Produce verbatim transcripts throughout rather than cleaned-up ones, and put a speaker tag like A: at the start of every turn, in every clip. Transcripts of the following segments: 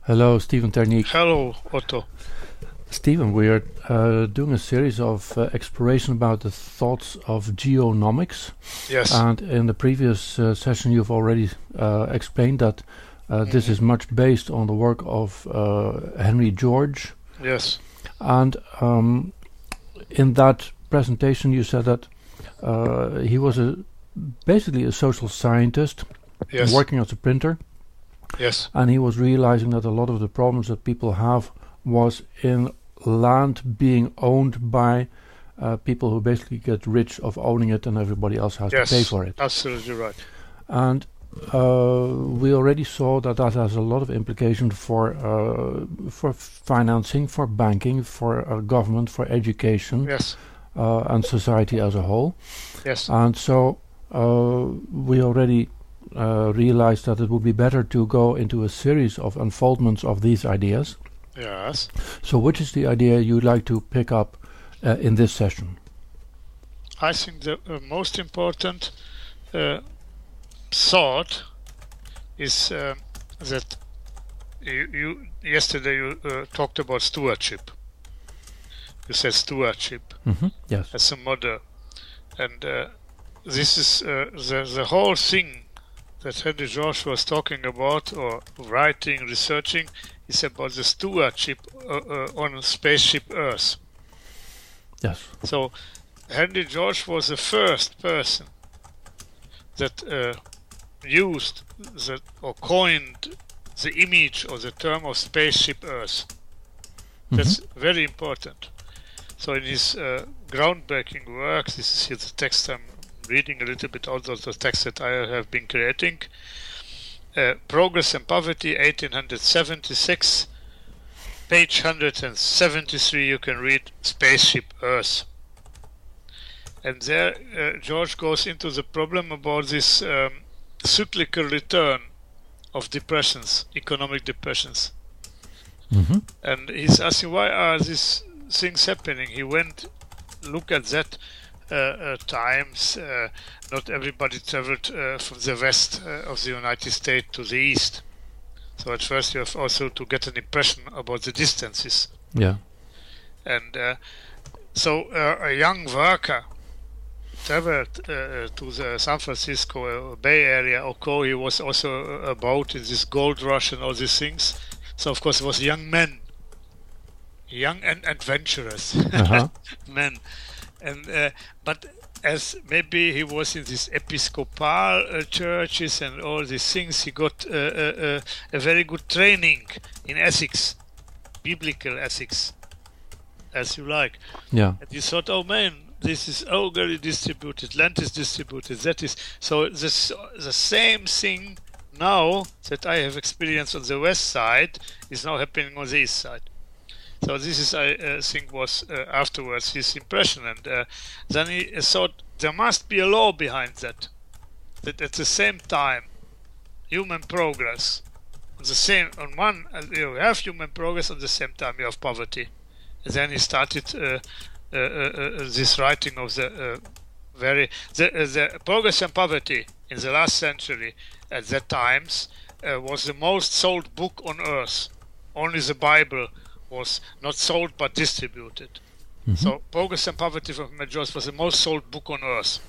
A: Hello, Stephen Terniek.
B: Hello, Otto.
A: Stephen, we are uh, doing a series of uh, exploration about the thoughts of geonomics.
B: Yes.
A: And in the previous uh, session, you've already uh, explained that uh, mm-hmm. this is much based on the work of uh, Henry George.
B: Yes.
A: And um, in that presentation, you said that uh, he was a basically a social scientist,
B: yes.
A: working as a printer.
B: Yes.
A: And he was realizing that a lot of the problems that people have was in land being owned by uh, people who basically get rich of owning it, and everybody else has
B: yes,
A: to pay for it.
B: Absolutely right.
A: And uh, we already saw that that has a lot of implications for uh, for financing, for banking, for uh, government, for education,
B: yes.
A: uh, and society as a whole.
B: Yes.
A: And so uh, we already uh, realized that it would be better to go into a series of unfoldments of these ideas.
B: Yes.
A: So which is the idea you'd like to pick up uh, in this session?
B: I think the uh, most important uh, thought is uh, that you, you yesterday you uh, talked about stewardship. You said stewardship
A: mm-hmm. yes.
B: as a model, and uh, this is uh, the the whole thing that Henry George was talking about, or writing, researching, is about the stewardship uh, uh, on spaceship Earth.
A: Yes.
B: So Henry George was the first person that uh, used the, or coined the image or the term of spaceship Earth. Mm-hmm. That's very important. So in his uh, groundbreaking work, this is here the text I'm reading a little bit, out of the text that I have been creating. Uh, Progress and Poverty, eighteen seventy-six, page one hundred seventy-three, you can read Spaceship Earth. And there uh, George goes into the problem about this um, cyclical return of depressions, economic depressions.
A: Mm-hmm.
B: And he's asking, why are these things happening? He went, look at that uh, uh, times, uh, not everybody traveled uh, from the west uh, of the United States to the east. So at first you have also to get an impression about the distances.
A: Yeah.
B: And uh, so uh, a young worker traveled uh, to the San Francisco uh, Bay Area. Okay, he was also about in this gold rush and all these things. So of course he was a young man, young and adventurous
A: uh-huh.
B: man. And uh, but as maybe he was in these Episcopal uh, churches and all these things, he got uh, uh, a very good training in ethics, biblical ethics, as you like.
A: Yeah.
B: And he thought, oh man, this is already distributed, land is distributed, that is... So this, the same thing now that I have experienced on the west side is now happening on the east side. So this is, I uh, think, was uh, afterwards his impression, and uh, then he uh, thought there must be a law behind that. That at the same time, human progress, on the same on one uh, you have human progress, at the same time you have poverty. And then he started uh, uh, uh, uh, this writing of the uh, very the, uh, the Progress and Poverty in the last century. At that times uh, was the most sold book on earth. Only the Bible was not sold but distributed. Mm-hmm. So Progress and Poverty from Henry George was the most sold book on earth.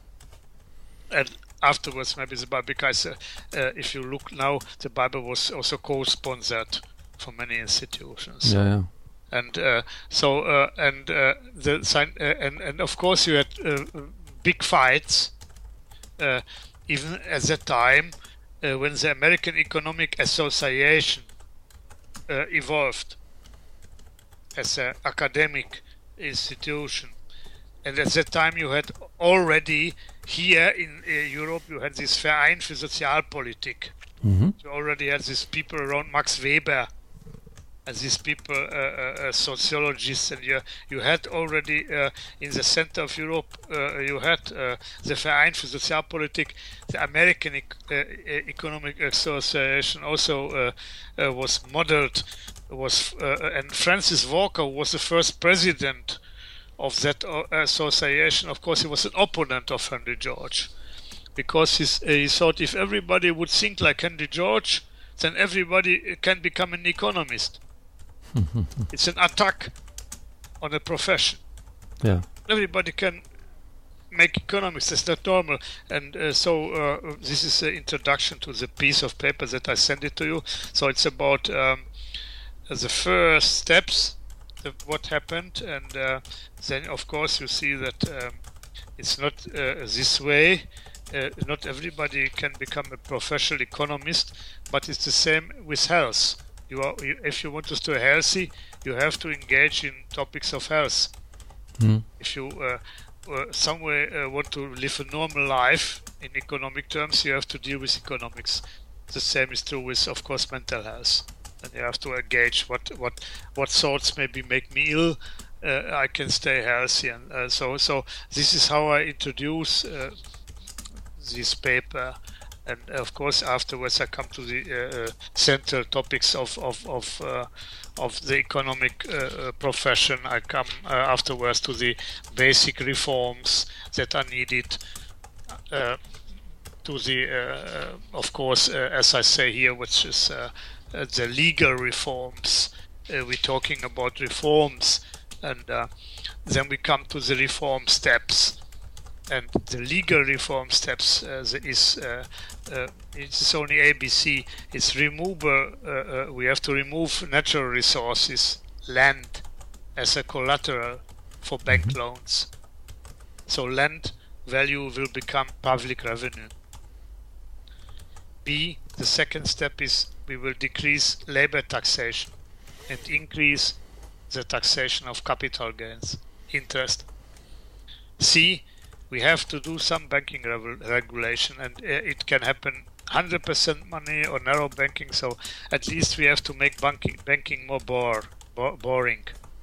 B: And afterwards maybe the Bible, because uh, uh, if you look now, the Bible was also co-sponsored for many institutions.
A: Yeah, yeah.
B: And uh, so uh, and uh, the sign uh, and and of course you had uh, big fights uh, even at that time uh, when the American Economic Association uh, evolved as an academic institution. And at that time you had already here in uh, Europe, you had this Verein für Sozialpolitik.
A: Mm-hmm.
B: You already had these people around Max Weber, and these people, uh, uh, uh, sociologists, and you, you had already uh, in the center of Europe, uh, you had uh, the Verein für Sozialpolitik, the American e- uh, Economic Association also uh, uh, was modeled, was uh, and Francis Walker was the first president of that uh, association. Of course, he was an opponent of Henry George, because he's, uh, he thought if everybody would think like Henry George, then everybody can become an economist. It's an attack on a profession.
A: Yeah.
B: Everybody can make economics. That's not normal. And uh, so uh, this is the introduction to the piece of paper that I sent it to you. So it's about um, the first steps, the, what happened, and uh, then of course you see that um, it's not uh, this way. Uh, not everybody can become a professional economist, but it's the same with health. You are, you, if you want to stay healthy, you have to engage in topics of health.
A: Mm.
B: If you uh, uh, somewhere uh, want to live a normal life in economic terms, you have to deal with economics. The same is true with, of course, mental health. And you have to engage what what what thoughts maybe make me ill. Uh, I can stay healthy, and uh, so so this is how I introduce uh, this paper. And of course, afterwards, I come to the uh, central topics of of of, uh, of the economic uh, profession. I come uh, afterwards to the basic reforms that are needed. Uh, to the, uh, of course, uh, as I say here, which is uh, uh, the legal reforms. Uh, we're talking about reforms, and uh, then we come to the reform steps. And the legal reform steps uh, is uh, uh, it's only A B C. It's removal. Uh, uh, we have to remove natural resources, land, as a collateral for bank mm-hmm. loans. So land value will become public revenue. B, the second step is we will decrease labor taxation and increase the taxation of capital gains, interest. C, we have to do some banking regulation, and it can happen one hundred percent money or narrow banking, so at least we have to make banking, banking more bore, bo boring.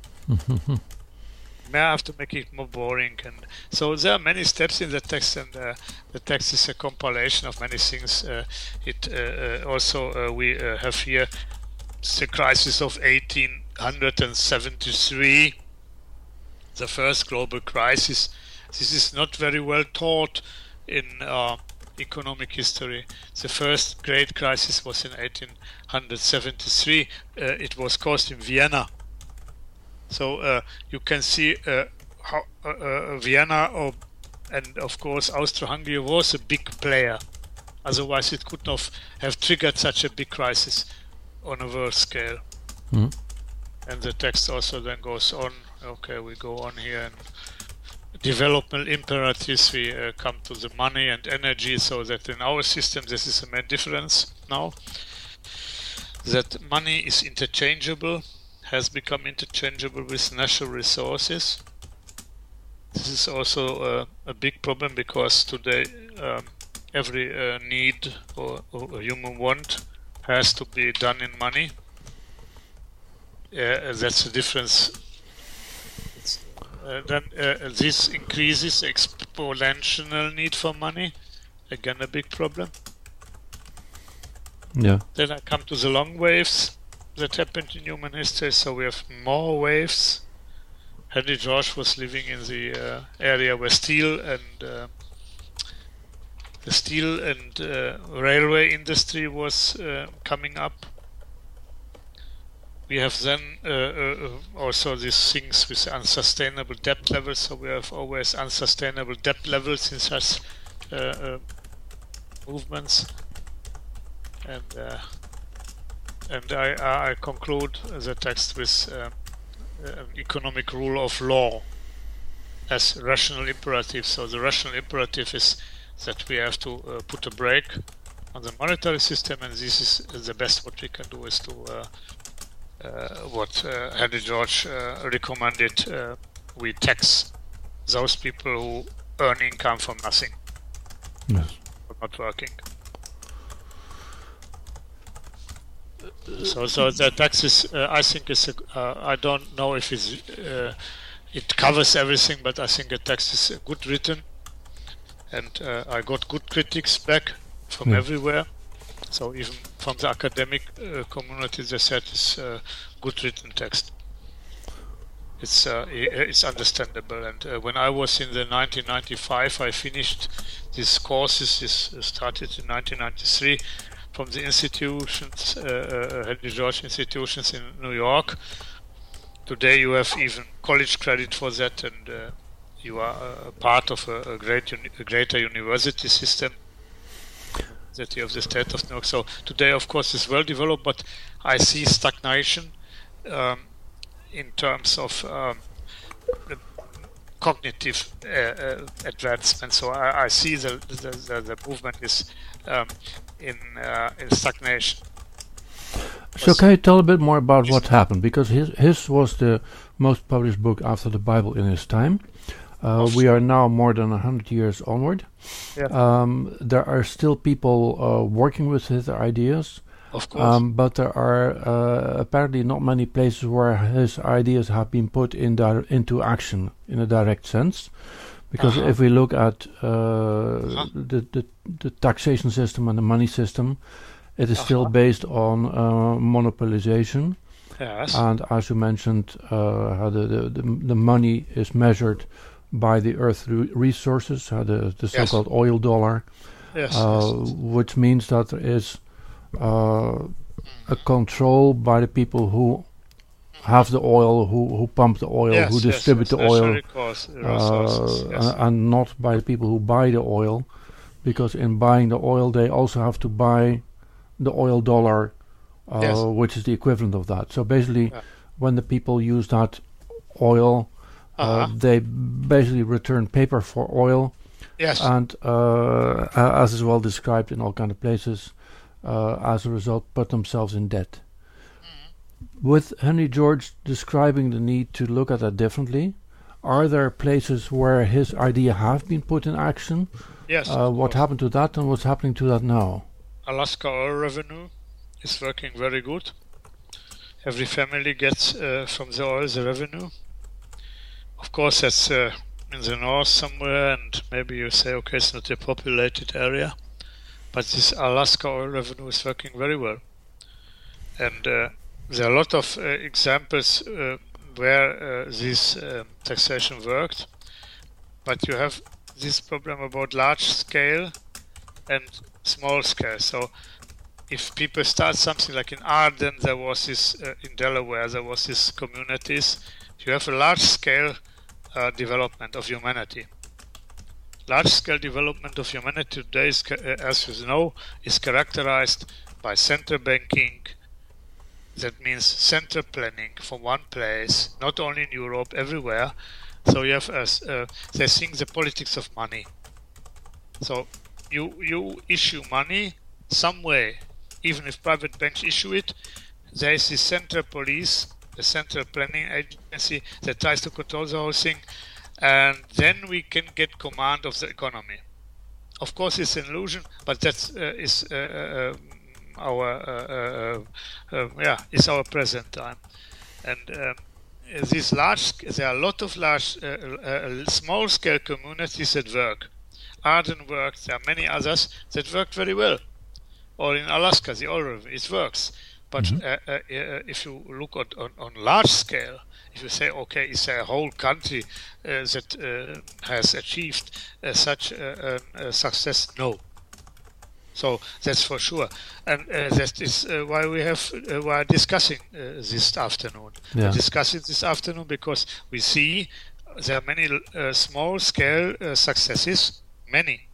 B: We have to make it more boring, and so there are many steps in the text, and uh, the text is a compilation of many things. Uh, it uh, uh, also uh, we uh, have here the crisis of eighteen seventy-three, the first global crisis. This is not very well taught in uh, economic history. The first great crisis was in eighteen seventy-three. Uh, it was caused in Vienna. So uh, you can see uh, how uh, uh, Vienna or, and of course Austro-Hungary was a big player. Otherwise it could not have triggered such a big crisis on a world scale. Mm. And the text also then goes on. Okay, we go on here. And development imperatives, we uh, come to the money and energy, so that in our system this is a main difference now. That money is interchangeable, has become interchangeable with natural resources. This is also uh, a big problem, because today um, every uh, need or, or human want has to be done in money. Uh, that's the difference. Uh, then uh, this increases exponential need for money. Again, a big problem.
A: Yeah.
B: Then I come to the long waves that happened in human history. So we have more waves. Henry George was living in the uh, area where steel and uh, the steel and uh, railway industry was uh, coming up. We have then uh, uh, also these things with unsustainable debt levels. So we have always unsustainable debt levels in such uh, uh, movements. And uh, and I, I conclude the text with uh, an economic rule of law as rational imperative. So the rational imperative is that we have to uh, put a brake on the monetary system, and this is the best what we can do is to uh, Uh, what uh, Henry George uh, recommended, uh, we tax those people who earn income from nothing,
A: yes,
B: for not working. So, so the tax is, uh, I think, is a, uh, I don't know if it's, uh, it covers everything, but I think the text is good written, and uh, I got good critics back from yeah. everywhere. So even from the academic uh, community, they said it's a good written text. It's uh, it's understandable. And uh, when I was in the nineteen ninety-five, I finished these courses. This started in nineteen ninety-three. from the institutions, uh, uh, Henry George institutions in New York. Today you have even college credit for that, and uh, you are a part of a, a great, uni a greater university system that you have the state of New York. So today, of course, it's well developed, but I see stagnation um, in terms of um, the cognitive uh, uh, advancement. So I, I see the, the, the, the movement is um, in, uh, in stagnation.
A: So can you tell a bit more about what happened? Because his, his was the most published book after the Bible in his time. Uh, we are now more than a hundred years onward.
B: Yeah.
A: Um, there are still people uh, working with his ideas.
B: Of course.
A: Um, but there are uh, apparently not many places where his ideas have been put in into action in a direct sense. Because uh-huh. if we look at uh, uh-huh. the, the, the taxation system and the money system, it is uh-huh. still based on uh, monopolization.
B: Yes.
A: And as you mentioned, uh, how the, the, the, the money is measured by the earth re resources, uh, the, the so-called yes. oil dollar,
B: yes,
A: uh,
B: yes.
A: which means that there is uh, a control by the people who have the oil, who, who pump the oil,
B: yes,
A: who distribute
B: yes, yes.
A: the oil,
B: Course,
A: uh,
B: yes.
A: and, and not by the people who buy the oil, because in buying the oil they also have to buy the oil dollar, uh,
B: yes.
A: which is the equivalent of that. So basically,
B: yeah.
A: when the people use that oil, uh-huh. uh, they basically return paper for oil.
B: Yes.
A: And uh, as is well described in all kind of places, uh, as a result, put themselves in debt. Mm-hmm. With Henry George describing the need to look at that differently, are there places where his idea have been put in action?
B: Yes.
A: Uh, what happened to that, and what's happening to that now?
B: Alaska oil revenue is working very good. Every family gets uh, from the oil the revenue. Of course, that's uh, in the north somewhere, and maybe you say, okay, it's not a populated area, but this Alaska oil revenue is working very well. And uh, there are a lot of uh, examples uh, where uh, this uh, taxation worked, but you have this problem about large scale and small scale. So if people start something like in Arden, there was this, uh, in Delaware, there was this communities, you have a large scale uh, development of humanity. Large scale development of humanity today, is, uh, as you know, is characterized by central banking. That means central planning from one place, not only in Europe, everywhere. So you have, uh, uh, they think the politics of money. So you you issue money some way, even if private banks issue it, there is the central police, the central planning agency that tries to control the whole thing, and then we can get command of the economy. Of course, it's an illusion, but that uh, is uh, uh, our uh, uh, uh, yeah, it's our present time. And um, these large, there are a lot of large, uh, uh, small-scale communities that work. Arden worked, there are many others that worked very well. Or in Alaska, the oil, it works. But mm-hmm. uh, uh, uh, if you look at, on, on large scale, if you say, okay, is there a whole country uh, that uh, has achieved uh, such uh, uh, success? No. So that's for sure. And uh, that is uh, why we have, uh, we are discussing uh, this afternoon.
A: Yeah.
B: We're discussing this afternoon because we see there are many uh, small-scale uh, successes, many.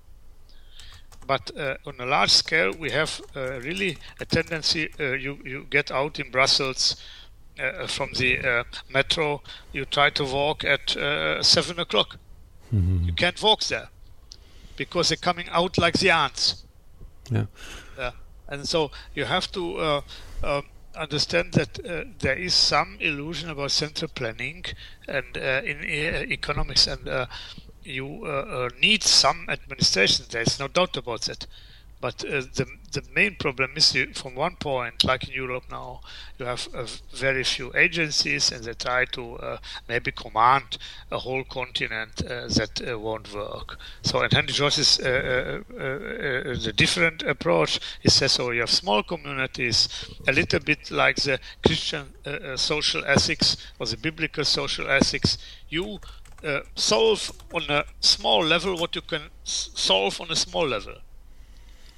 B: But uh, on a large scale, we have uh, really a tendency, uh, you, you get out in Brussels uh, from the uh, metro, you try to walk at uh, seven o'clock. Mm-hmm. You can't walk there because they're coming out like the ants.
A: Yeah.
B: Uh, and so you have to uh, uh, understand that uh, there is some illusion about central planning and uh, in uh, economics, and uh, you uh, uh, need some administration. There is no doubt about that. But uh, the the main problem is you, from one point, like in Europe now, you have uh, very few agencies, and they try to uh, maybe command a whole continent uh, that uh, won't work. So, and Henry George's uh, uh, uh, the different approach is that so you have small communities, a little bit like the Christian uh, uh, social ethics or the biblical social ethics. You uh, solve on a small level what you can s- solve on a small level.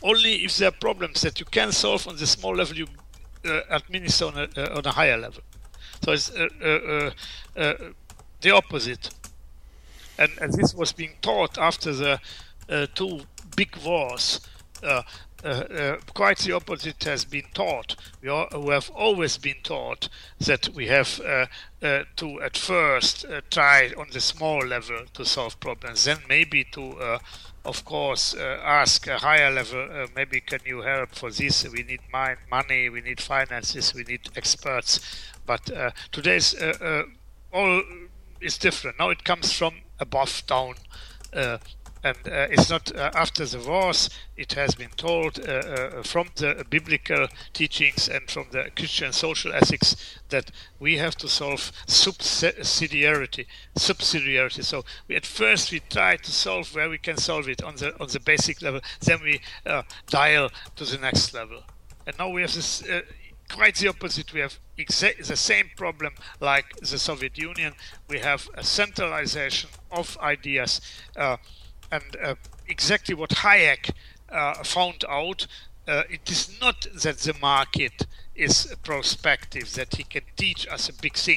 B: only if there are problems that you can solve on the small level, you uh, administer on a, uh, on a higher level. So it's uh, uh, uh, uh, the opposite. And, and this was being taught after the uh, two big wars. Uh, uh, uh, quite the opposite has been taught. We, are, we have always been taught that we have uh, uh, to at first uh, try on the small level to solve problems, then maybe to uh, of course uh, ask a higher level, uh, maybe can you help for this, we need mine, money, we need finances, we need experts. But uh, today's uh, uh, all is different. Now it comes from above down. Uh, And uh, it's not uh, after the wars, it has been told uh, uh, from the biblical teachings and from the Christian social ethics that we have to solve subsidiarity. Subsidiarity. So we, at first we try to solve where we can solve it on the on the basic level. Then we uh, dial to the next level. And now we have this uh, quite the opposite. We have exa- the same problem like the Soviet Union. We have a centralization of ideas. Uh, And uh, exactly what Hayek uh, found out, uh, it is not that the market is prospective, that he can teach us a big thing.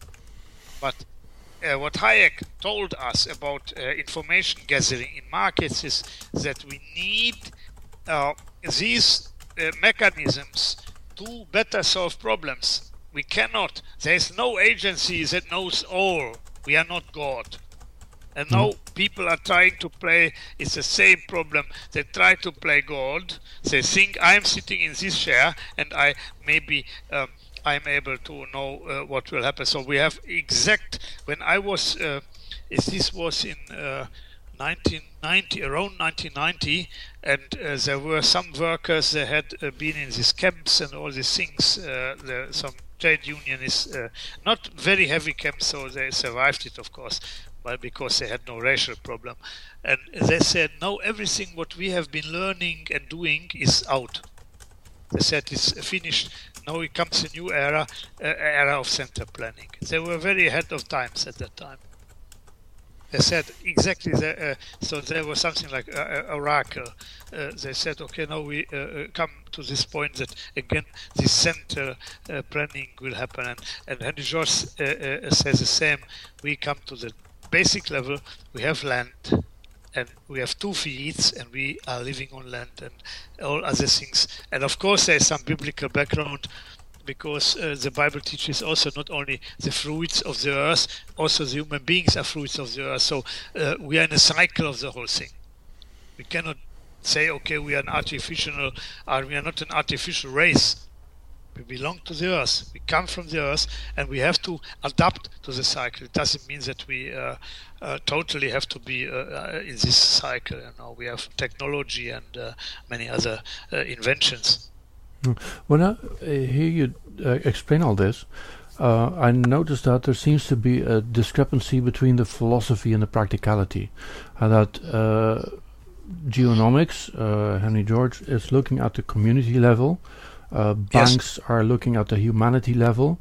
B: But uh, what Hayek told us about uh, information gathering in markets is that we need uh, these uh, mechanisms to better solve problems. We cannot. There is no agency that knows all. We are not God. And now people are trying to play, it's the same problem. They try to play God. They think I'm sitting in this chair and I maybe um, I'm able to know uh, what will happen. So we have exact, when I was, uh, this was in uh, nineteen ninety, around nineteen ninety, and uh, there were some workers that had uh, been in these camps and all these things, uh, the, some trade union is uh, not very heavy camps, so they survived it, of course. But because they had no racial problem. And they said, no, everything what we have been learning and doing is out. They said it's finished. Now it comes a new era, uh, era of center planning. They were very ahead of times at that time. They said exactly, the, uh, so there was something like an oracle. Uh, they said, okay, now we uh, come to this point that, again, this center uh, planning will happen. And, and Henry George uh, uh, says the same. We come to the basic level, we have land and we have two feet and we are living on land and all other things. And of course there's some biblical background because uh, the Bible teaches also not only the fruits of the earth, also the human beings are fruits of the earth. So uh, we are in a cycle of the whole thing. We cannot say, okay, we are an artificial, or we are not an artificial race. We belong to the earth. We come from the earth, and we have to adapt to the cycle. It doesn't mean that we uh, uh, totally have to be uh, in this cycle. You know, we have technology and uh, many other uh, inventions.
A: When I uh, hear you uh, explain all this, uh, I noticed that there seems to be a discrepancy between the philosophy and the practicality. Uh, that uh, geonomics, uh, Henry George, is looking at the community level. Uh, banks yes. are looking at the humanity level.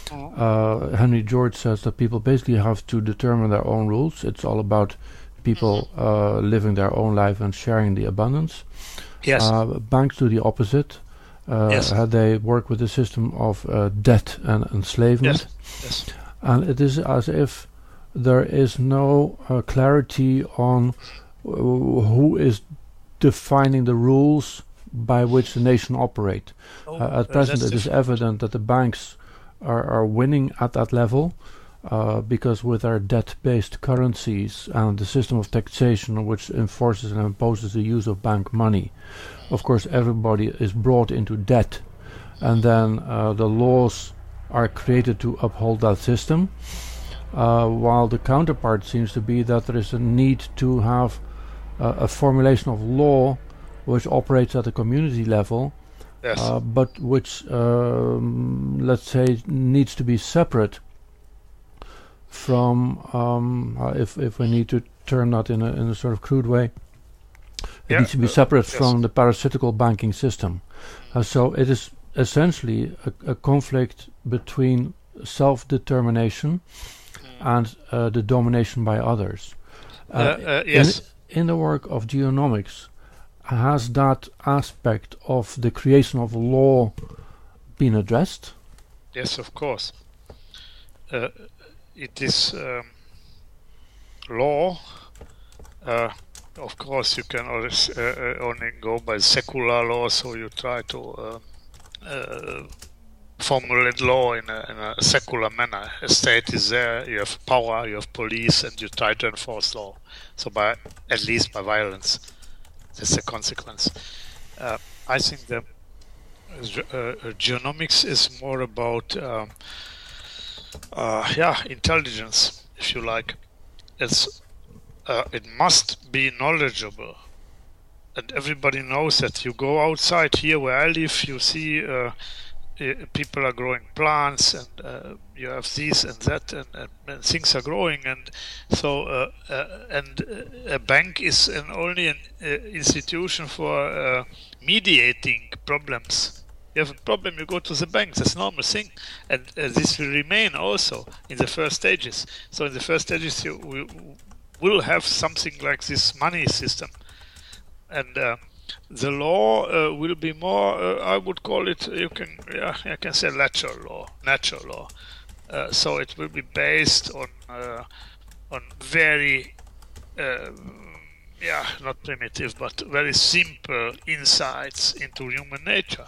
A: Uh, Henry George says that people basically have to determine their own rules. It's all about people mm-hmm. uh, living their own life and sharing the abundance.
B: Yes.
A: Uh, banks do the opposite. Uh, yes. uh, they work with a system of uh, debt and enslavement.
B: Yes. Yes.
A: And it is as if there is no uh, clarity on uh, who is defining the rules by which the nation operate. Oh, uh, at present it is evident that the banks are, are winning at that level uh, because with their debt-based currencies and the system of taxation which enforces and imposes the use of bank money, of course everybody is brought into debt, and then uh, the laws are created to uphold that system, uh, while the counterpart seems to be that there is a need to have uh, a formulation of law which operates at the community level, yes. uh, but which, um, let's say, needs to be separate from, um, uh, if if we need to term that in a in a sort of crude way, it yeah, needs to be separate uh, yes. from the parasitical banking system. Uh, so it is essentially a, a conflict between self-determination mm. and uh, the domination by others. Uh,
B: uh, uh, yes.
A: In, in the work of geonomics, has that aspect of the creation of a law been addressed?
B: Yes, of course. Uh, it is um, law. Uh, of course, you can always, uh, only go by secular law, so you try to uh, uh, formulate law in a, in a secular manner. A state is there, you have power, you have police, and you try to enforce law. So by at least by violence, that's the consequence. Uh, I think that uh, genomics is more about um, uh, yeah, intelligence, if you like. It's uh, it must be knowledgeable, and everybody knows that. You go outside here where I live, you see uh, people are growing plants, and uh, you have this and that, and, and, and things are growing, and so uh, uh, and uh, a bank is an only an uh, institution for uh, mediating problems. You have a problem, you go to the bank. That's a normal thing, and uh, this will remain also in the first stages. So in the first stages, you will, will have something like this money system, and uh, the law uh, will be more. Uh, I would call it. You can, yeah, I can say natural law, natural law. Uh, so it will be based on uh, on very, uh, yeah, not primitive, but very simple insights into human nature.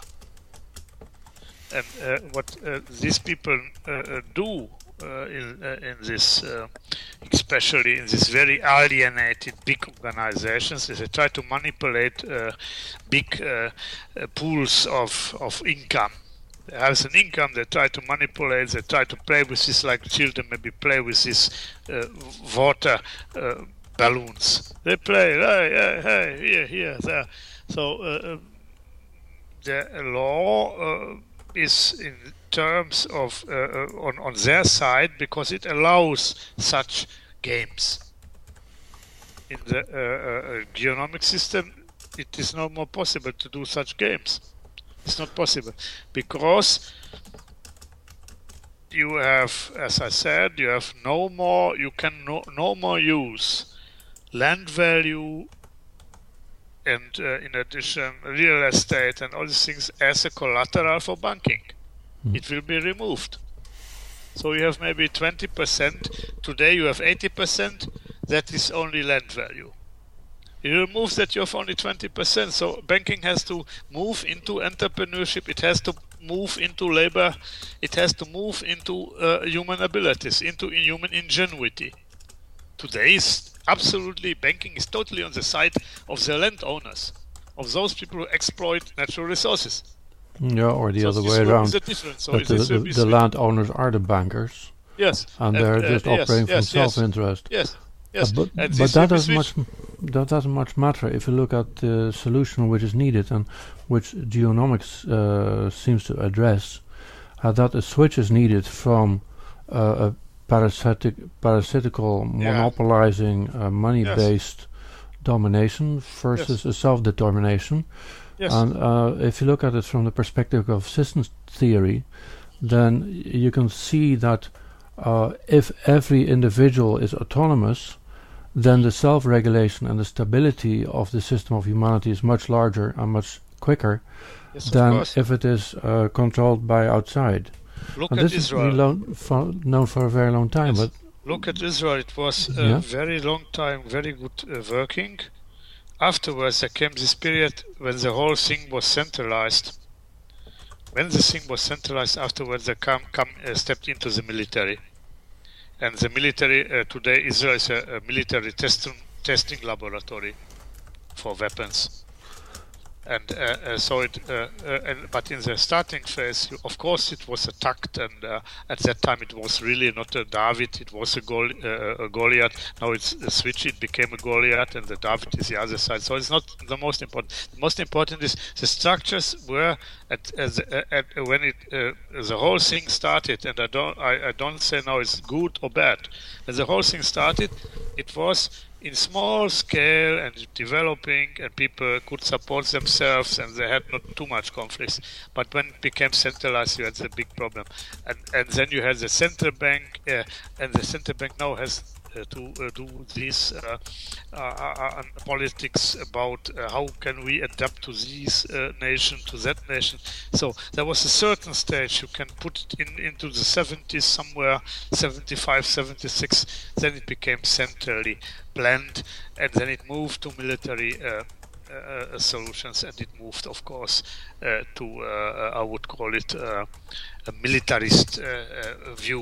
B: And uh, what uh, these people uh, do uh, in, uh, in this, uh, especially in these very alienated big organizations, is they try to manipulate uh, big uh, uh, pools of, of income. They have an income, they try to manipulate, they try to play with this like children maybe play with these uh, water uh, balloons. They play, hey, hey, hey, here, here, there. So uh, the law uh, is in terms of uh, on, on their side because it allows such games. In the uh, uh, genomic system, it is no more possible to do such games. It's not possible because you have, as I said, you have no more, you can no, no more use land value and uh, in addition real estate and all these things as a collateral for banking. Mm. It will be removed. So you have maybe twenty percent. Today you have eighty percent. That is only land value. You remove that, you have only twenty percent. So banking has to move into entrepreneurship. It has to move into labor. It has to move into uh, human abilities, into human ingenuity. Today is absolutely, banking is totally on the side of the landowners, of those people who exploit natural resources.
A: Yeah, or the
B: so
A: other way around.
B: So
A: but the, the, the landowners are the bankers.
B: Yes.
A: And, and they're uh, just
B: yes,
A: operating
B: yes,
A: from
B: yes,
A: self-interest.
B: Yes. Yes.
A: Uh, but but that doesn't much that doesn't much matter if you look at the solution which is needed and which genomics uh, seems to address. Uh, that a switch is needed from uh, a parasitic parasitical yeah. monopolizing uh, money-based yes. domination versus yes. a self-determination. Yes. And uh, if you look at it from the perspective of systems theory, then you can see that uh, if every individual is autonomous, then the self-regulation and the stability of the system of humanity is much larger and much quicker yes, than if it is uh, controlled by outside.
B: Look
A: and
B: at
A: this
B: Israel.
A: is lo- for known for a very long time.
B: Yes.
A: But
B: look at Israel. It was a
A: yeah.
B: very long time, very good uh, working. Afterwards, there came this period when the whole thing was centralized. When the thing was centralized, afterwards they come, come uh, stepped into the military. And the military, uh, today Israel is a, a military testing, testing laboratory for weapons. And uh, uh, so it, uh, uh, and, but in the starting phase, you, of course, it was attacked, and uh, at that time it was really not a David, it was a, Gol- uh, a Goliath. Now it's a switch, it became a Goliath, and the David is the other side. So it's not the most important. The most important is the structures were at, as, uh, at when it uh, the whole thing started. And I don't, I, I don't say now it's good or bad. When the whole thing started, it was in small scale and developing, and people could support themselves and they had not too much conflicts. But when it became centralized, you had a big problem. And and then you had the central bank, uh, and the central bank now has uh, to uh, do this uh, uh, uh, politics about uh, how can we adapt to this uh, nation, to that nation. So there was a certain stage, you can put it in into the seventies somewhere, seventy-five, seventy-six, then it became centrally planned, and then it moved to military uh, uh, solutions, and it moved, of course, uh, to, uh, I would call it uh, a militarist uh, uh, view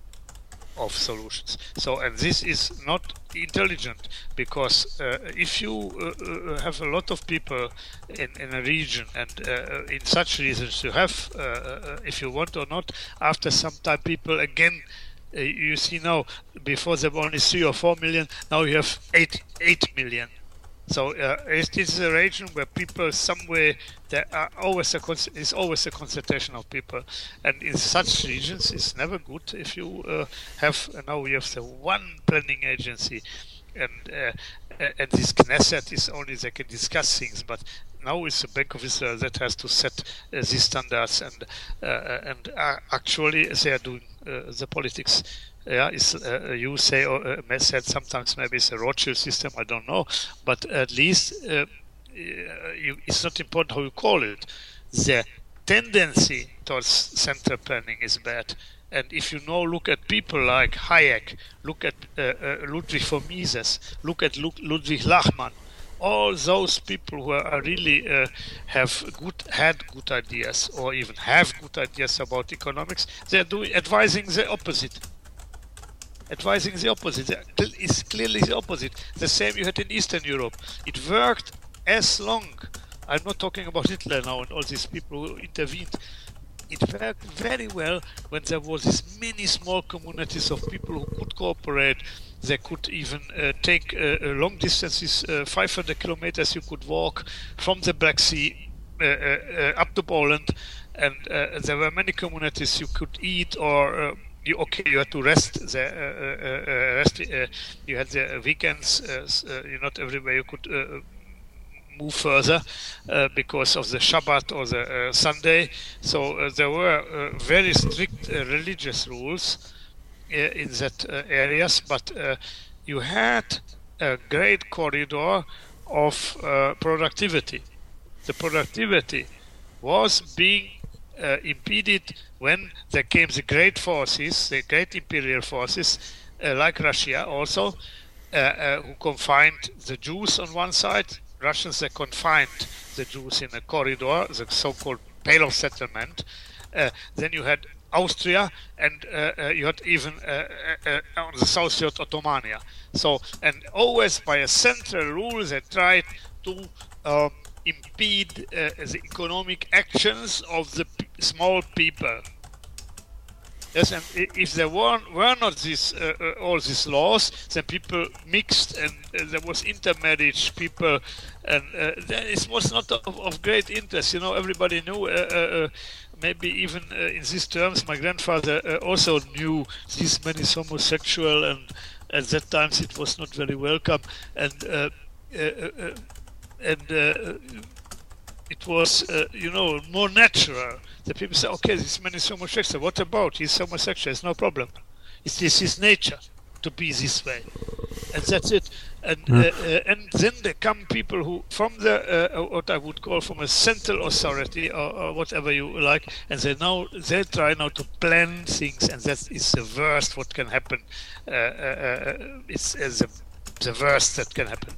B: of solutions. So, and this is not intelligent, because uh, if you uh, have a lot of people in, in a region, and uh, in such regions you have, uh, uh, if you want or not, after some time people again, uh, you see now, before there were only three or four million, now you have eight, eight million. So uh, it is a region where people somewhere, there are always a is always a concentration of people, and in such regions it's never good if you uh, have uh, now we have the one planning agency, and uh, and this Knesset is only they can discuss things, but now it's the Bank of Israel that has to set uh, these standards, and uh, and uh, actually they are doing uh, the politics. Yeah, it's, uh, you say, or uh, said sometimes maybe it's a Rothschild system, I don't know, but at least uh, you, it's not important how you call it. The tendency towards central planning is bad. And if you now look at people like Hayek, look at uh, uh, Ludwig von Mises, look at Lu Ludwig Lachmann, all those people who are really uh, have good had good ideas, or even have good ideas about economics, they're doing advising the opposite. Advising the opposite. It's clearly the opposite. The same you had in Eastern Europe. It worked as long. I'm not talking about Hitler now and all these people who intervened. It worked very well when there was this many small communities of people who could cooperate. They could even uh, take uh, long distances, uh, five hundred kilometers you could walk from the Black Sea uh, uh, up to Poland, and uh, there were many communities you could eat or uh, You, okay, you had to rest. The, uh, uh, rest uh, you had the weekends. Uh, uh, not everywhere you could uh, move further uh, because of the Shabbat or the uh, Sunday. So uh, there were uh, very strict uh, religious rules uh, in that uh, areas, but uh, you had a great corridor of uh, productivity. The productivity was being uh, impeded when there came the great forces, the great imperial forces, uh, like Russia also, uh, uh, who confined the Jews on one side. Russians, they confined the Jews in a corridor, the so-called Pale of Settlement. Uh, then you had Austria, and uh, uh, you had even uh, uh, uh, on the south you had Ottomania. So, and always by a central rule, they tried to um, impede uh, the economic actions of the p small people. Yes, and if there were, were not these, uh, uh, all these laws, then people mixed, and uh, there was intermarriage, people, and uh, then it was not of, of great interest. You know, everybody knew, uh, uh, maybe even uh, in these terms, my grandfather uh, also knew these many homosexual, and at that times it was not very welcome, and uh, uh, uh, and uh, it was, uh, you know, more natural. The people say, okay, this man is homosexual. What about? He's homosexual. It's no problem. It's this his nature to be this way, and that's it. And uh, uh, and then there come people who, from the uh, what I would call from a central authority or, or whatever you like, and they now they try now to plan things, and that is the worst what can happen. Uh, uh, it's uh, the the worst that can happen.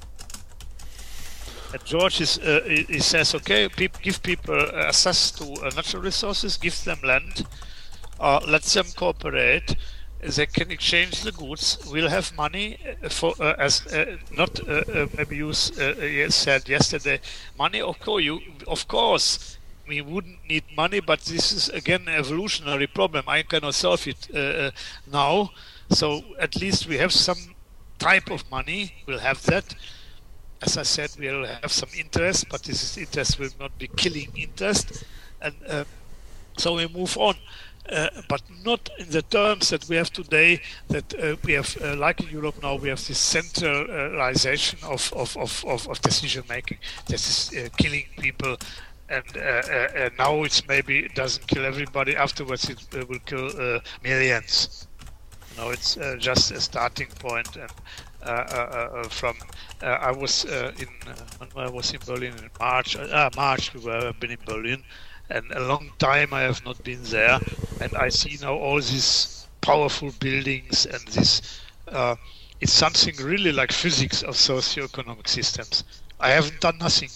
B: And George is, uh, he says, okay, pe give people access to uh, natural resources, give them land, uh, let them cooperate, they can exchange the goods, we'll have money for, uh, as uh, not, uh, uh, maybe you uh, said yesterday, money, of course, you, of course, we wouldn't need money, but this is, again, an evolutionary problem. I cannot solve it uh, now, so at least we have some type of money, we'll have that. As I said, we'll have some interest, but this interest will not be killing interest, and uh, so we move on, uh, but not in the terms that we have today, that uh, we have, uh, like in Europe now, we have this centralization of, of, of, of, of decision making that is uh, killing people, and uh, uh, uh, now it's maybe it doesn't kill everybody, afterwards it uh, will kill uh, millions. no, it's uh, just a starting point, and uh, uh, uh, from uh, I was uh, in uh, when I was in Berlin in March. Uh, March we were been in Berlin, and a long time I have not been there, and I see now all these powerful buildings and this. Uh, it's something really like physics of socioeconomic systems. I haven't done nothing.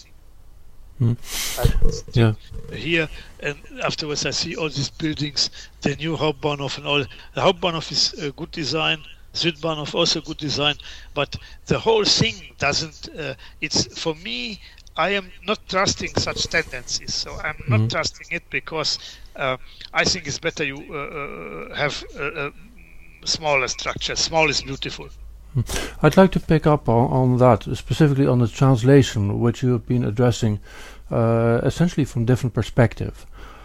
A: Hmm. Yeah.
B: Here, and afterwards I see all these buildings, the new Hauptbahnhof and all. The Hauptbahnhof is a good design, Südbahnhof also good design, but the whole thing doesn't, uh, it's, for me, I am not trusting such tendencies, so I'm not mm-hmm. trusting it because uh, I think it's better you uh, have a, a smaller structure. Small is beautiful.
A: I'd like to pick up on, on that, specifically on the translation, which you have been addressing uh, essentially from different perspectives.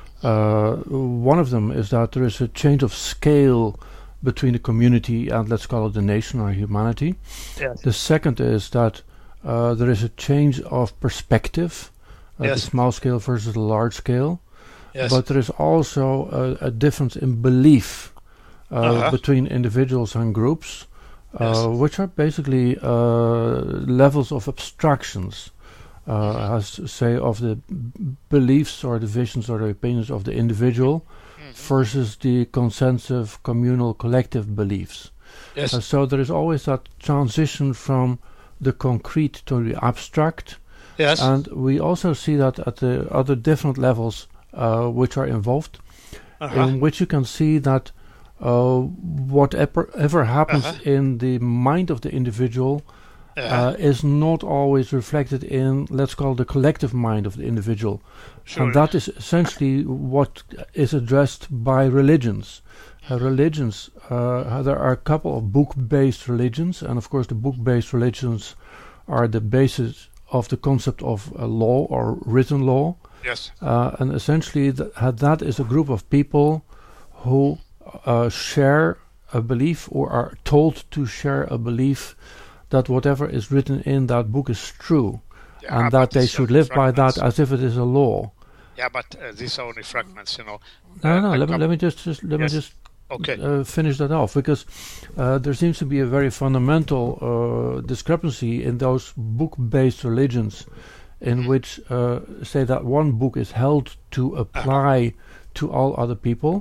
A: Uh, one of them is that there is a change of scale between the community and, let's call it, the nation or humanity.
B: Yes.
A: The second is that uh, there is a change of perspective, uh,
B: yes.
A: the small scale versus the large scale.
B: Yes.
A: But there is also a, a difference in belief uh, uh-huh. between individuals and groups. Uh, yes. Which are basically uh, levels of abstractions, uh, mm-hmm. as say of the b- beliefs or the visions or the opinions of the individual mm-hmm. versus the consensus, communal, collective beliefs.
B: Yes.
A: Uh, so there is always that transition from the concrete to the abstract.
B: Yes.
A: And we also see that at the other different levels uh, which are involved, uh-huh. in which you can see that Uh, whatever ever happens uh-huh. in the mind of the individual uh-huh. uh, is not always reflected in, let's call it, the collective mind of the individual.
B: Sure.
A: And that is essentially what is addressed by religions. Uh, religions, uh, there are a couple of book-based religions, and of course the book-based religions are the basis of the concept of uh, law or written law.
B: Yes.
A: Uh, and essentially th- that is a group of people who Uh, share a belief or are told to share a belief that whatever is written in that book is true, yeah, and that they should live by that as if it is a law.
B: Yeah, but uh, these are only fragments, you know.
A: No,
B: uh,
A: no. Let me let me just, just let yes. me just
B: okay.
A: uh, finish that off, because uh, there seems to be a very fundamental uh, discrepancy in those book-based religions, in mm-hmm. which uh, say that one book is held to apply uh-huh. to all other people.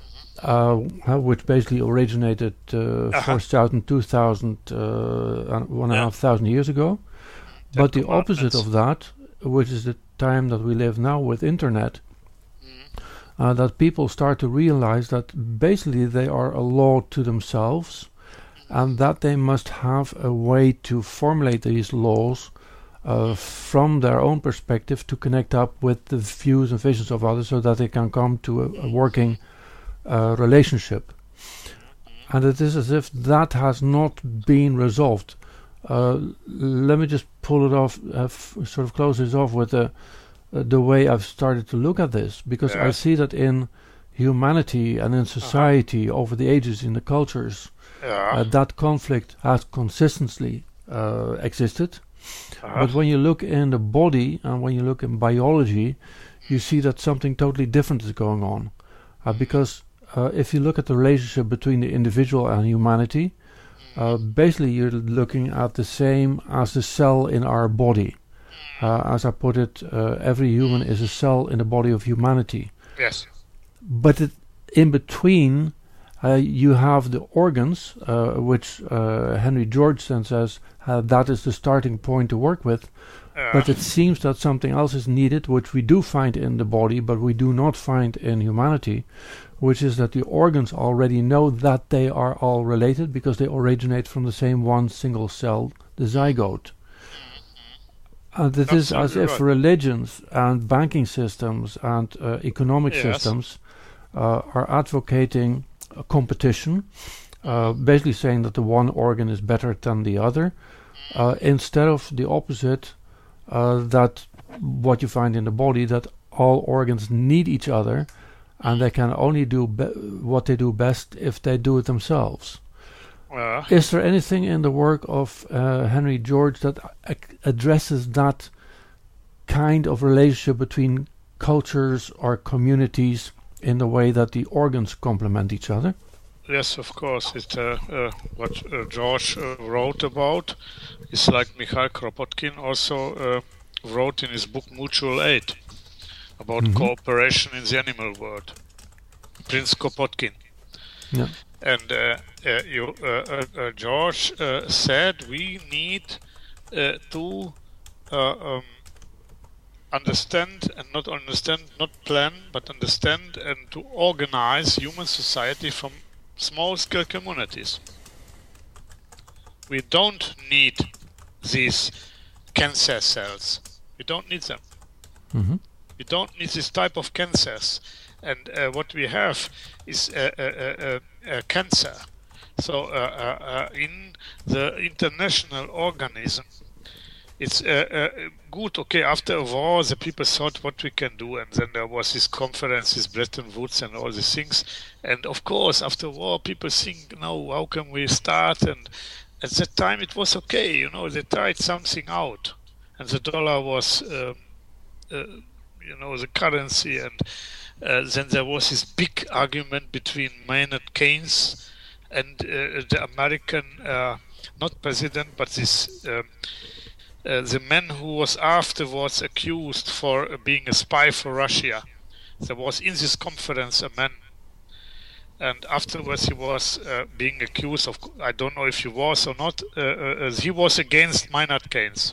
A: Uh, which basically originated uh, uh-huh. first out in two thousand, uh, one and yeah. a half thousand years ago. That but the opposite of that, which is the time that we live now with internet, mm. uh, that people start to realize that basically they are a law to themselves, mm. and that they must have a way to formulate these laws uh, from their own perspective to connect up with the views and visions of others, so that they can come to a, a working Uh, relationship. And it is as if that has not been resolved. Uh, let me just pull it off, uh, f- sort of close this off with the, uh, the way I've started to look at this, because yes. I see that in humanity and in society uh-huh. over the ages, in the cultures, yeah. uh, that conflict has consistently uh, existed. Uh-huh. But when you look in the body and when you look in biology, you see that something totally different is going on. Uh, because Uh, if you look at the relationship between the individual and humanity, uh, basically you're looking at the same as the cell in our body. Uh, as I put it, uh, every human is a cell in the body of humanity.
B: Yes.
A: But it, in between, uh, you have the organs, uh, which uh, Henry George then says uh, that is the starting point to work with. Uh. But it seems that something else is needed, which we do find in the body, but we do not find in humanity, which is that the organs already know that they are all related because they originate from the same one single cell, the zygote. And it is as if right. religions and banking systems and uh, economic yes. systems uh, are advocating a competition, uh, basically saying that the one organ is better than the other, uh, instead of the opposite, uh, that what you find in the body, that all organs need each other, and they can only do be- what they do best if they do it themselves. Uh. Is there anything in the work of uh, Henry George that ac- addresses that kind of relationship between cultures or communities in the way that the organs complement each other?
B: yes, of course. It uh, uh, what uh, George uh, wrote about is like Mikhail Kropotkin also uh, wrote in his book Mutual Aid about mm-hmm. cooperation in the animal world. Prince Kropotkin.
A: Yeah.
B: And uh, uh, you, uh, uh, uh, George uh, said we need uh, to uh, um, understand and not understand, not plan, but understand and to organize human society from small-scale communities. We don't need these cancer cells. We don't need them.
A: Mm-hmm.
B: We don't need this type of cancers. And uh, what we have is a, a, a, a cancer. So uh, uh, uh, in the international organism, it's uh, uh, good. Okay, after a war, the people thought what we can do, and then there was this conference, this Bretton Woods, and all these things. And of course, after war, people think, no, how can we start? And at that time, it was okay. You know, they tried something out, and the dollar was, uh, uh, you know, the currency. And uh, then there was this big argument between Maynard Keynes and uh, the American, uh, not president, but this. Um, Uh, the man who was afterwards accused for uh, being a spy for Russia. There was in this conference a man, and afterwards he was uh, being accused of, I don't know if he was or not, uh, uh, he was against Maynard Keynes.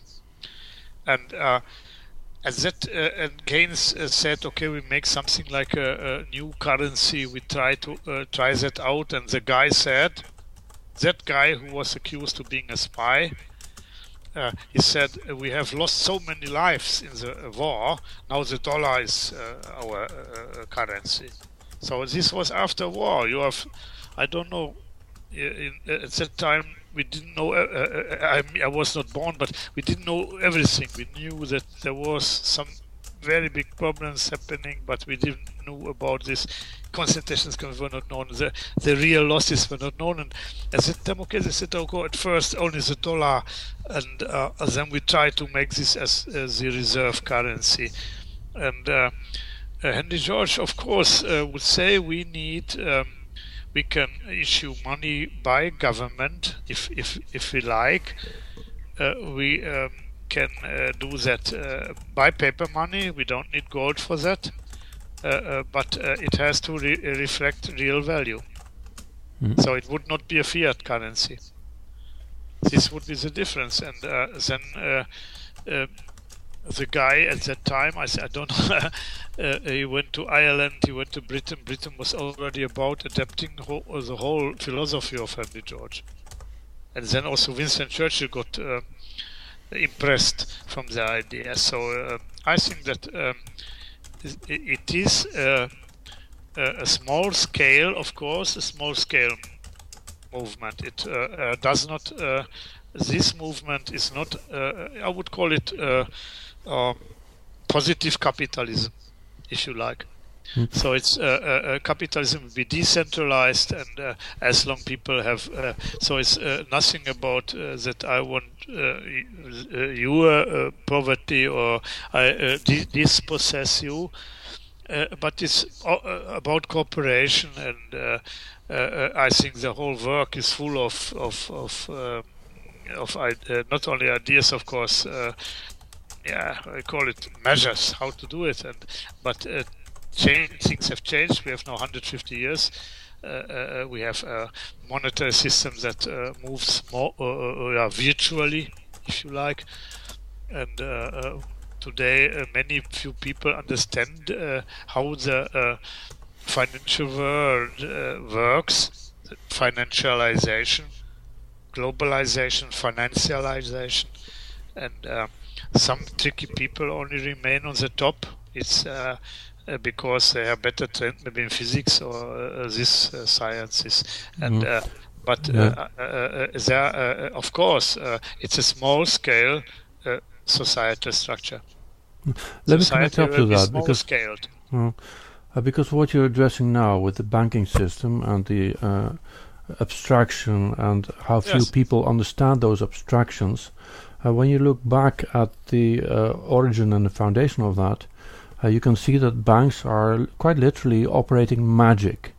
B: And uh, as that, uh, and Keynes uh, said, okay, we make something like a, a new currency, we try to uh, try that out, and the guy said, that guy who was accused of being a spy, Uh, he said, uh, we have lost so many lives in the uh, war, now the dollar is uh, our uh, currency. So this was after war. You have, I don't know, in, at that time we didn't know, uh, uh, I, I was not born, but we didn't know everything. We knew that there was some very big problems happening, but we didn't know about this. Concentration camps were not known, the, the real losses were not known, and at that time, okay, they said, okay, at first only the dollar, and uh, then we try to make this as, as the reserve currency. And uh, uh, Henry George, of course, uh, would say we need, um, we can issue money by government if if if we like. Uh, we um, can uh, do that uh, by paper money. We don't need gold for that. Uh, uh, but uh, it has to re reflect real value. Mm. So it would not be a fiat currency. This would be the difference. And uh, then uh, uh, the guy at that time, I, I don't know, uh, he went to Ireland, he went to Britain. Britain was already about adapting ho the whole philosophy of Henry George. And then also Winston Churchill got uh, impressed from the idea. So uh, I think that um, it is uh, a small scale, of course, a small scale movement. It uh, uh, does not, uh, this movement is not, uh, I would call it uh, uh, positive capitalism, if you like. Mm. So it's uh, uh, capitalism will be decentralized, and uh, as long people have, uh, so it's uh, nothing about uh, that I want uh, your uh, poverty or I uh, dispossess you, uh, but it's uh, about cooperation, and uh, uh, I think the whole work is full of of of, uh, of uh, not only ideas, of course. Uh, yeah, I call it measures how to do it, and but. Uh, Change, things have changed. We have now one hundred fifty years. Uh, uh, we have a monetary system that uh, moves more uh, uh, virtually, if you like. And uh, uh, today, uh, many few people understand uh, how the uh, financial world uh, works. Financialization, globalization, financialization, and uh, some tricky people only remain on the top. It's uh, Uh, because they are better trained maybe in physics or uh, this uh, sciences, and mm. uh, but yeah. uh, uh, uh, there, uh, of course, uh, it's a small scale uh, societal structure.
A: Let Society me connect up to
B: be
A: that because
B: scaled.
A: Uh, uh, because what you're addressing now with the banking system and the uh, abstraction and how few yes. people understand those abstractions, uh, when you look back at the uh, origin and the foundation of that. Uh, you can see that banks are quite literally operating magic.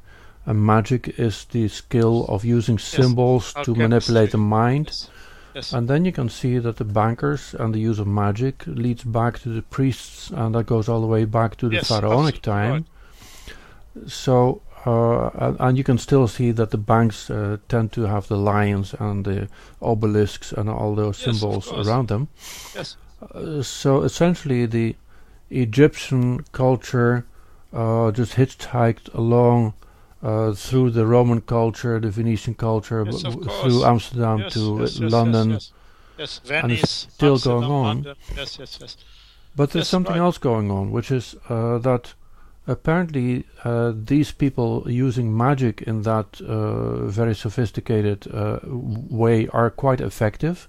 A: and magic is the skill of using symbols
B: yes.
A: to manipulate the mind.
B: Yes. Yes.
A: And then you can see that the bankers and the use of magic leads back to the priests, and that goes all the way back to the
B: yes,
A: pharaonic time. Right. So, uh, and, and you can still see that the banks uh, tend to have the lions and the obelisks and all those
B: yes,
A: symbols around them.
B: Yes.
A: Uh, so essentially, the Egyptian culture uh, just hitchhiked along uh, through the Roman culture, the Venetian culture,
B: yes,
A: b- through Amsterdam
B: yes,
A: to
B: yes, yes,
A: London.
B: Yes, yes. Venice,
A: and it's still
B: Amsterdam,
A: going on.
B: London. Yes, yes, yes.
A: But there's
B: yes,
A: something
B: right.
A: else going on, which is uh, that apparently uh, these people using magic in that uh, very sophisticated uh, way are quite effective.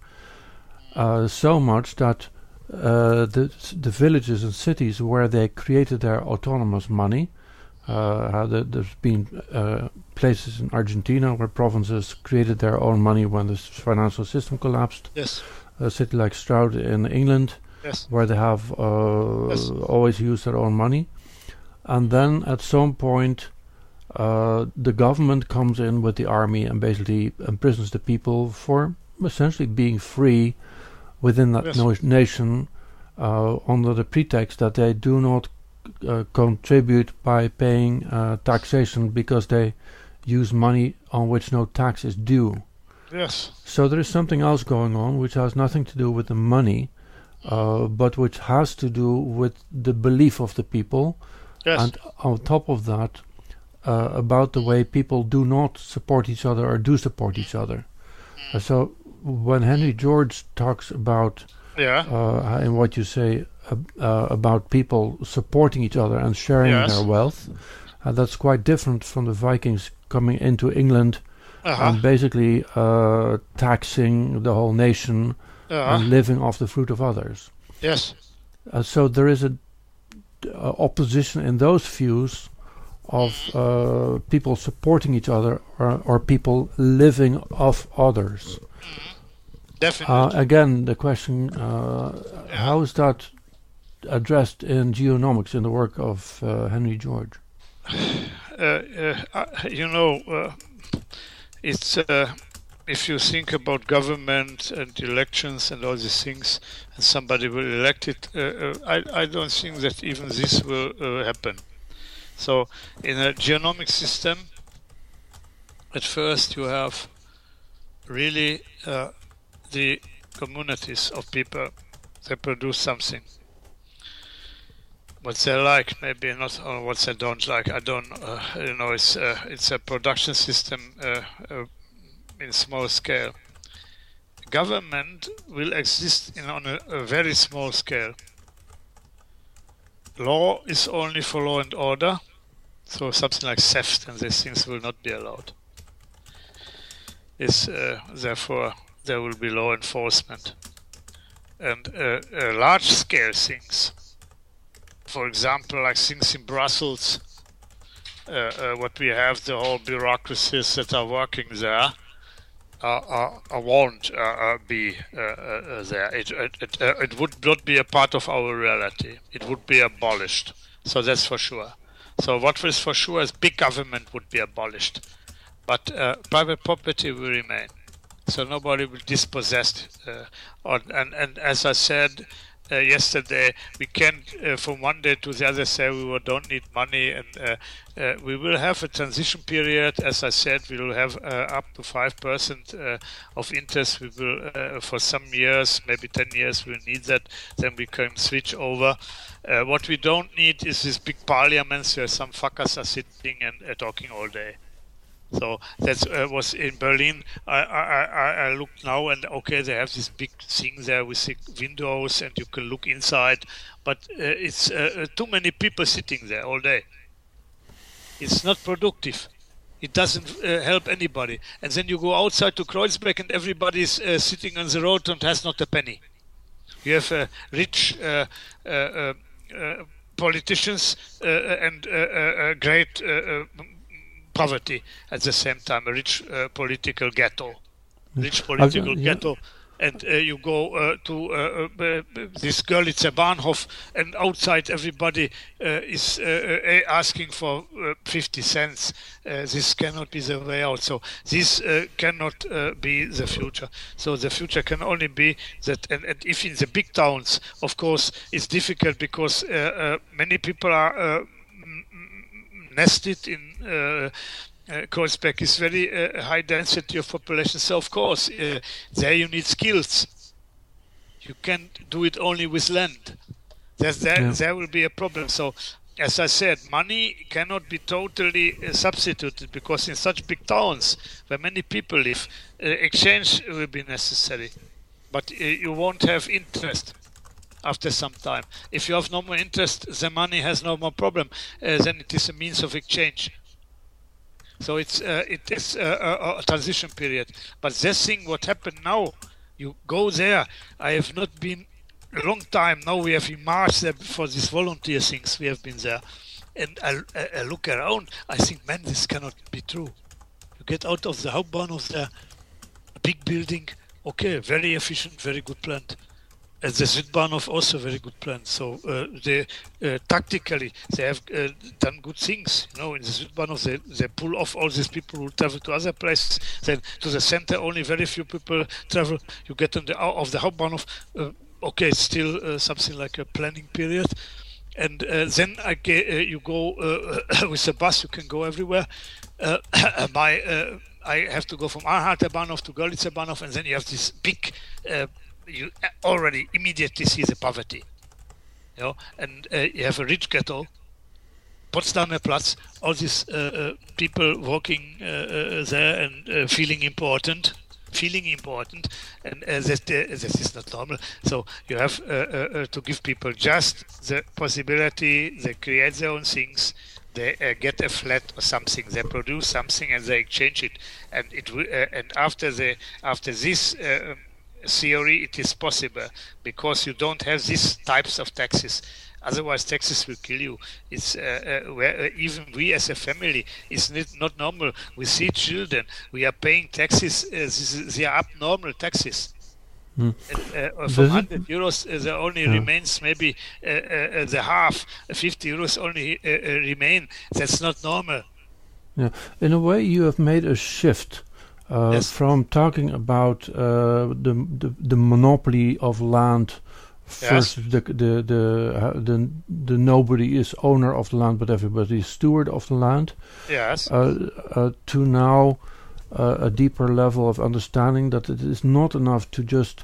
A: Uh, so much that uh, the the villages and cities where they created their autonomous money, uh, the, there's been uh, places in Argentina where provinces created their own money when the financial system collapsed.
B: Yes.
A: A city like Stroud in England,
B: yes.
A: where they have uh,
B: yes.
A: always used their own money. And then at some point, uh, the government comes in with the army and basically imprisons the people for essentially being free within that
B: yes.
A: no- nation uh, under the pretext that they do not uh, contribute by paying uh, taxation because they use money on which no tax is due.
B: Yes.
A: So there is something else going on which has nothing to do with the money, uh, but which has to do with the belief of the people.
B: Yes.
A: And on top of that, uh, about the way people do not support each other or do support each other. Uh, so when Henry George talks about,
B: yeah.
A: uh, in what you say, uh, uh, about people supporting each other and sharing
B: yes.
A: their wealth, uh, that's quite different from the Vikings coming into England
B: uh-huh.
A: and basically uh, taxing the whole nation
B: uh-huh.
A: and living off the fruit of others.
B: Yes.
A: Uh, so there is a Uh, opposition in those views of uh, people supporting each other or, or people living off others.
B: Definitely.
A: Uh, again, the question, uh,
B: yeah.
A: how is that addressed in geonomics in the work of uh, Henry George?
B: Uh, uh, you know, uh, it's uh, if you think about government and elections and all these things, and somebody will elect it, uh, uh, I, I don't think that even this will uh, happen. So in a genomic system, at first you have really uh, the communities of people. They produce something. What they like, maybe not, or what they don't like. I don't, uh, you know. It's uh, it's a production system uh, uh, in small scale. Government will exist in on a, a very small scale. Law is only for law and order, so something like theft and these things will not be allowed. Is uh, therefore there will be law enforcement and uh, uh, large-scale things. For example, like things in Brussels, uh, uh, what we have, the whole bureaucracies that are working there, uh, uh, uh, won't uh, uh, be uh, uh, there. It, it, it, uh, it would not be a part of our reality. It would be abolished. So that's for sure. So what is for sure is big government would be abolished. But uh, private property will remain. So nobody will dispossess. Uh, on, and, and as I said, Uh, yesterday, we can't uh, from one day to the other say we will, don't need money, and uh, uh, we will have a transition period. As I said, we will have uh, up to five percent uh, of interest. We will uh, for some years, maybe ten years, we'll need that. Then we can switch over. Uh, what we don't need is these big parliaments where some fuckers are sitting and uh, talking all day. So that uh, was in Berlin. I, I, I, I looked now, and okay, they have this big thing there with the windows, and you can look inside. But uh, it's uh, too many people sitting there all day. It's not productive. It doesn't uh, help anybody. And then you go outside to Kreuzberg, and everybody's uh, sitting on the road and has not a penny. You have uh, rich uh, uh, uh, uh, politicians uh, and uh, uh, great. Uh, uh, poverty at the same time, a rich uh, political ghetto. Rich political
A: uh, yeah.
B: ghetto. and uh, you go uh, to uh, uh, this Görlitzer Bahnhof, and outside everybody uh, is uh, uh, asking for uh, fifty cents. Uh, this cannot be the way out. So this uh, cannot uh, be the future. So the future can only be that, and, and if in the big towns, of course, it's difficult because uh, uh, many people are uh, nested in uh, Uh, Kreuzberg is very uh, high density of population, so of course uh, there you need skills. You can't do it only with land. There's, there, yeah. there will be a problem. So, as I said, money cannot be totally uh, substituted, because in such big towns where many people live, uh, exchange will be necessary. But uh, you won't have interest after some time. If you have no more interest, the money has no more problem. Uh, then it is a means of exchange. So it's uh, it is a, a transition period. But this thing, what happened now, you go there. I have not been a long time. Now we have in March there for these volunteer things. We have been there. And I, I, I look around. I think, man, this cannot be true. You get out of the Hauptbahnhof there, a big building. Okay, very efficient, very good plant. And the Südbahnhof also very good plan. So uh, they uh, tactically they have uh, done good things. You know, in the Südbahnhof they, they pull off all these people who travel to other places. Then to the center only very few people travel. You get on the of the Hauptbahnhof. Uh, okay, it's still uh, something like a planning period. And uh, then I get, uh, you go uh, with a bus. You can go everywhere. Uh, by uh, I have to go from Anhalter Bahnhof to Görlitzer Bahnhof, and then you have this big. Uh, you already immediately see the poverty, you know, and uh, you have a rich ghetto, Potsdamer Platz, all these uh, uh, people walking uh, uh, there and uh, feeling important, feeling important, and uh, that uh, this is not normal. So you have uh, uh, to give people just the possibility. They create their own things. They uh, get a flat or something. They produce something and they exchange it. And it will. Uh, and after the after this. Uh, theory, it is possible, because you don't have these types of taxes. Otherwise, taxes will kill you. It's uh, uh, where uh, even we as a family, it's not, not normal. We see children, we are paying taxes. Uh, this is, they are abnormal taxes. Hmm. And, uh, from one hundred euros, uh, there only yeah. remains maybe uh, uh, the half. fifty euros only uh, uh, remain. That's not normal.
A: Yeah, in a way, you have made a shift. Uh, yes. From talking about uh, the, the the monopoly of land versus yes. the the the, uh, the the nobody is owner of the land, but everybody is steward of the land.
B: Yes.
A: Uh, uh, to now uh, a deeper level of understanding that it is not enough to just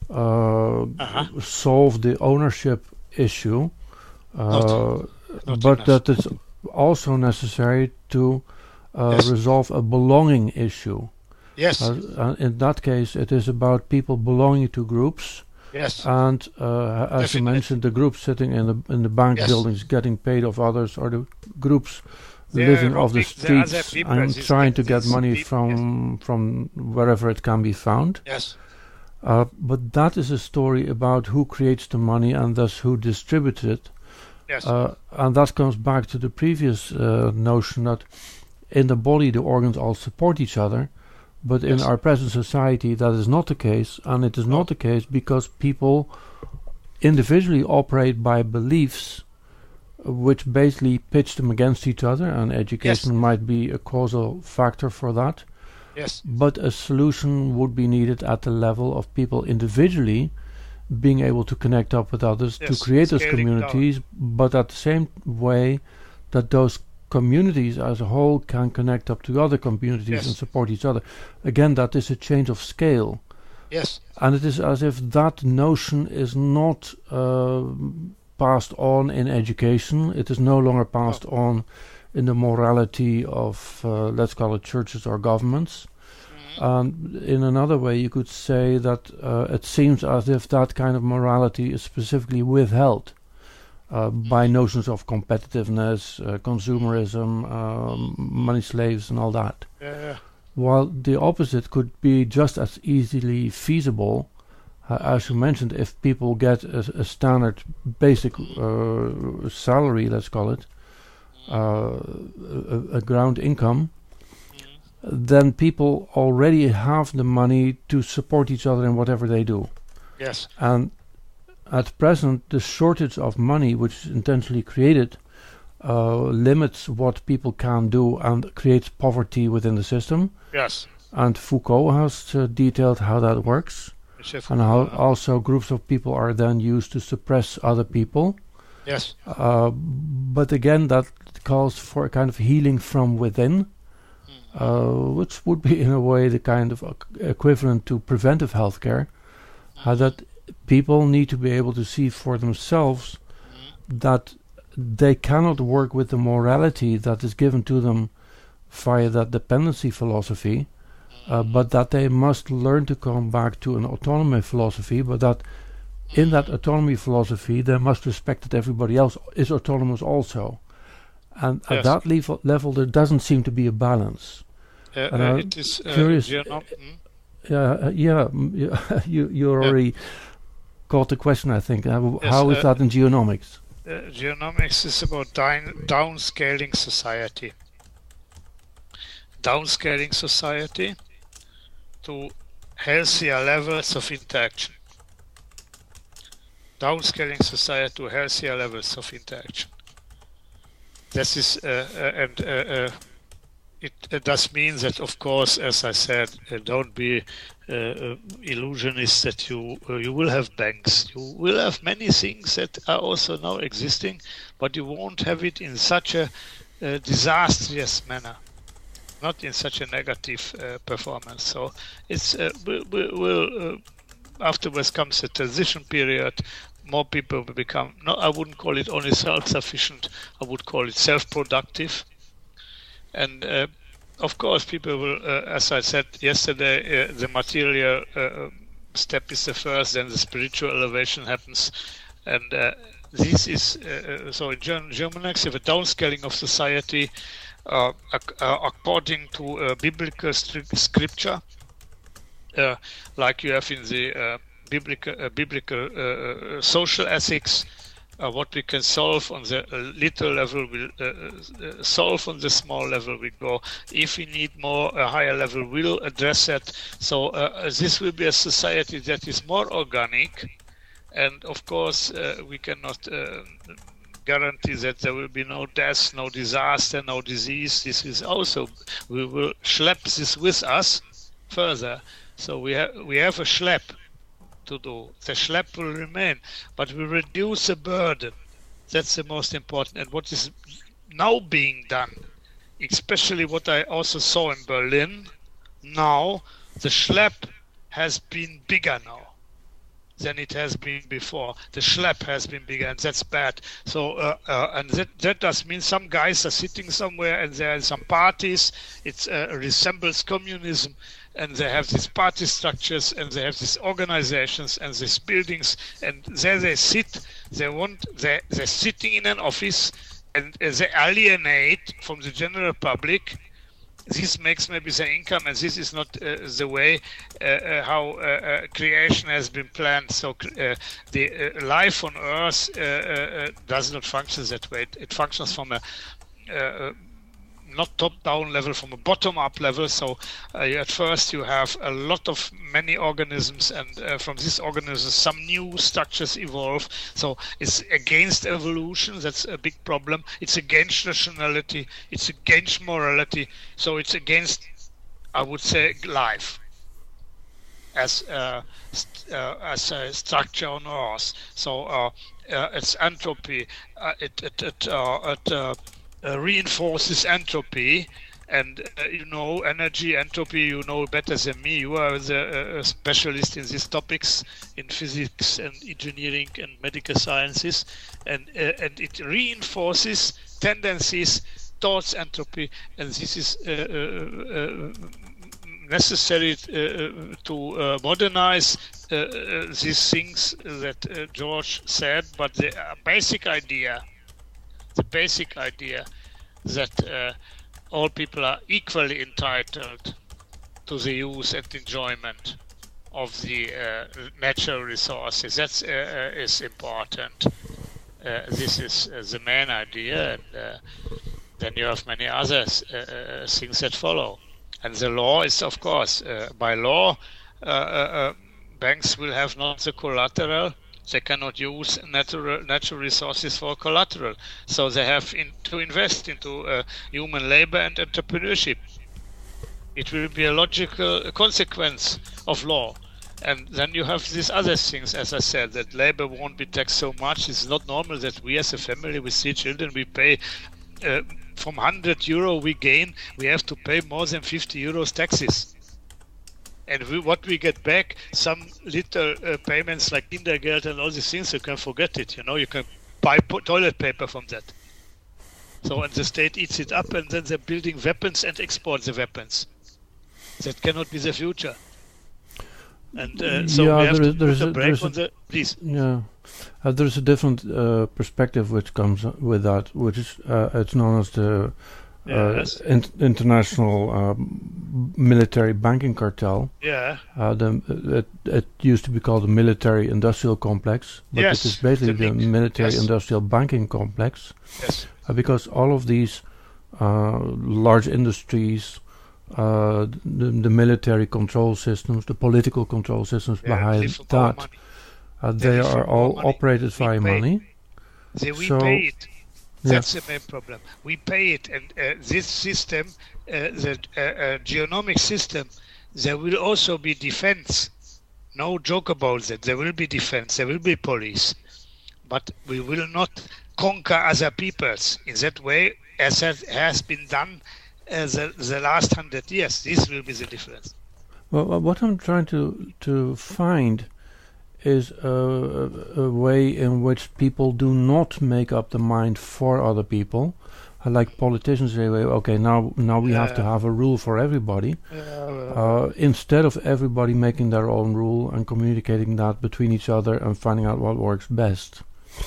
A: uh, uh-huh. solve the ownership issue, uh,
B: not, not
A: but
B: enough.
A: that it's also necessary to uh, yes. resolve a belonging issue.
B: Yes.
A: Uh, in that case, it is about people belonging to groups.
B: Yes.
A: And uh, as Definitely. you mentioned, the groups sitting in the in the bank yes. buildings, getting paid off others, or the groups They're living off the streets and trying to get money from yes. from wherever it can be found.
B: Yes.
A: Uh, but that is a story about who creates the money and thus who distributes it.
B: Yes.
A: Uh, and that comes back to the previous uh, notion that in the body the organs all support each other. But yes. in our present society, that is not the case, and it is not the case because people individually operate by beliefs uh, which basically pitch them against each other, and education yes. might be a causal factor for that.
B: Yes.
A: But a solution would be needed at the level of people individually being able to connect up with others yes. to create Scaling those communities, down. But at the same way that those communities as a whole can connect up to other communities yes. and support each other. Again, that is a change of scale.
B: Yes.
A: And it is as if that notion is not uh, passed on in education. It is no longer passed oh. on in the morality of, uh, let's call it churches or governments. Mm-hmm. And in another way, you could say that uh, it seems as if that kind of morality is specifically withheld. Uh, by notions of competitiveness, uh, consumerism, um, money slaves, and all that.
B: Yeah, yeah.
A: While the opposite could be just as easily feasible, uh, as you mentioned, if people get a, a standard basic uh, salary, let's call it, uh, a, a ground income, then people already have the money to support each other in whatever they do.
B: Yes.
A: And at present, the shortage of money, which is intentionally created, uh, limits what people can do and creates poverty within the system.
B: Yes.
A: And Foucault has uh, detailed how that works, and how also groups of people are then used to suppress other people.
B: Yes.
A: Uh, but again, that calls for a kind of healing from within, mm. uh, which would be in a way the kind of uh, equivalent to preventive healthcare. Mm. Uh, that people need to be able to see for themselves mm. that they cannot work with the morality that is given to them via that dependency philosophy, uh, but that they must learn to come back to an autonomy philosophy, but that in that autonomy philosophy they must respect that everybody else is autonomous also. And yes. at that level, level there doesn't seem to be a balance.
B: Uh, uh, it is uh,
A: curious.
B: Uh, mm?
A: Yeah, uh, yeah, yeah. You you already yeah. caught the question, I think. Uh,
B: yes,
A: how is
B: uh,
A: that in geonomics?
B: Uh, geonomics is about down, downscaling society. Downscaling society to healthier levels of interaction. Downscaling society to healthier levels of interaction. This is, uh, uh, and uh, uh, it, it does mean that, of course, as I said, uh, don't be uh, uh, illusionists that you uh, you will have banks. You will have many things that are also now existing, but you won't have it in such a uh, disastrous manner, not in such a negative uh, performance. So it's uh, will will uh, afterwards comes a transition period. More people will become, no, I wouldn't call it only self-sufficient, I would call it self-productive. And uh, of course, people will, uh, as I said yesterday, uh, the material uh, step is the first, then the spiritual elevation happens. And uh, this is, uh, so in German, Germanics, you have a downscaling of society uh, ac uh, according to uh, biblical scripture, uh, like you have in the uh, biblical, uh, biblical uh, social ethics. Uh, what we can solve on the uh, little level, we'll uh, uh, solve on the small level we go. If we need more, a higher level, we'll address that. So uh, this will be a society that is more organic. And of course, uh, we cannot uh, guarantee that there will be no death, no disaster, no disease. This is also, we will schlep this with us further. So we, ha we have a schlep to do. The schlep will remain, but we reduce the burden. That's the most important. And what is now being done, especially what I also saw in Berlin, now the schlep has been bigger now than it has been before. The schlep has been bigger, and that's bad. So, uh, uh, and that, that does mean some guys are sitting somewhere and there are some parties. It uh, resembles communism. And they have these party structures, and they have these organizations and these buildings, and there they sit. They want they they're sitting in an office, and uh, they alienate from the general public. This makes maybe the income, and this is not uh, the way uh, uh, how uh, uh, creation has been planned. So uh, the uh, life on Earth uh, uh, does not function that way. It, it functions from a uh, not top-down level, from a bottom-up level. So uh, at first you have a lot of many organisms, and uh, from these organisms some new structures evolve. So it's against evolution. That's a big problem. It's against rationality. It's against morality. So it's against, I would say, life as uh, st uh, as a structure on Earth. So uh, uh, it's entropy. Uh, it it it, uh, it uh, Uh, reinforces entropy, and uh, you know energy, entropy, you know better than me. You are the uh, specialist in these topics in physics and engineering and medical sciences, and uh, and it reinforces tendencies towards entropy, and this is uh, uh, uh, necessary uh, to uh, modernize uh, uh, these things that uh, George said. But the uh, basic idea the basic idea that uh, all people are equally entitled to the use and enjoyment of the uh, natural resources. That's uh, uh, is important. Uh, this is uh, the main idea, and uh, then you have many other uh, things that follow. And the law is, of course, uh, by law, uh, uh, uh, banks will have not the collateral. They cannot use natural natural resources for collateral. So they have in, to invest into uh, human labor and entrepreneurship. It will be a logical consequence of law. And then you have these other things, as I said, that labor won't be taxed so much. It's not normal that we as a family with three children, we pay uh, from one hundred euro we gain, we have to pay more than fifty euros taxes. And we, what we get back, some little uh, payments like Kindergeld and all these things, you can forget it. You know, you can buy po- toilet paper from that. So, and the state eats it up, and then they're building weapons and export the weapons. That cannot be the future. And uh, so
A: yeah,
B: we have
A: there
B: to
A: is, there
B: put
A: is
B: a
A: a,
B: break
A: there's
B: on
A: a,
B: the... Please.
A: Yeah, uh, there's a different uh, perspective which comes with that, which is uh, it's known as the uh,
B: Yes.
A: in- international um, military banking cartel.
B: Yeah.
A: Uh, the, it, it used to be called the military-industrial complex, but
B: Yes,
A: it is basically
B: the
A: the
B: link.
A: military-industrial banking complex,
B: Yes.
A: uh, because all of these uh, large industries, uh, the, the military control systems, the political control systems
B: Yeah,
A: behind
B: live from our
A: that,
B: money.
A: uh,
B: They
A: they
B: live
A: are
B: from our
A: all
B: money.
A: operated
B: We
A: via
B: pay.
A: money.
B: They, we
A: So-
B: pay it.
A: Yeah.
B: That's the main problem. We pay it, and uh, this system, uh, the uh, uh, genomic system, there will also be defense. No joke about that. There will be defense. There will be police, but we will not conquer other peoples in that way, as has, has been done uh, the, the last hundred years. This will be the difference.
A: Well, well, what I'm trying to to find is a, a, a way in which people do not make up the mind for other people. Uh, like politicians say, well, okay, now now we have to
B: Yeah.
A: have a rule for everybody.
B: Uh,
A: Uh, instead of everybody making their own rule and communicating that between each other and finding out what works best.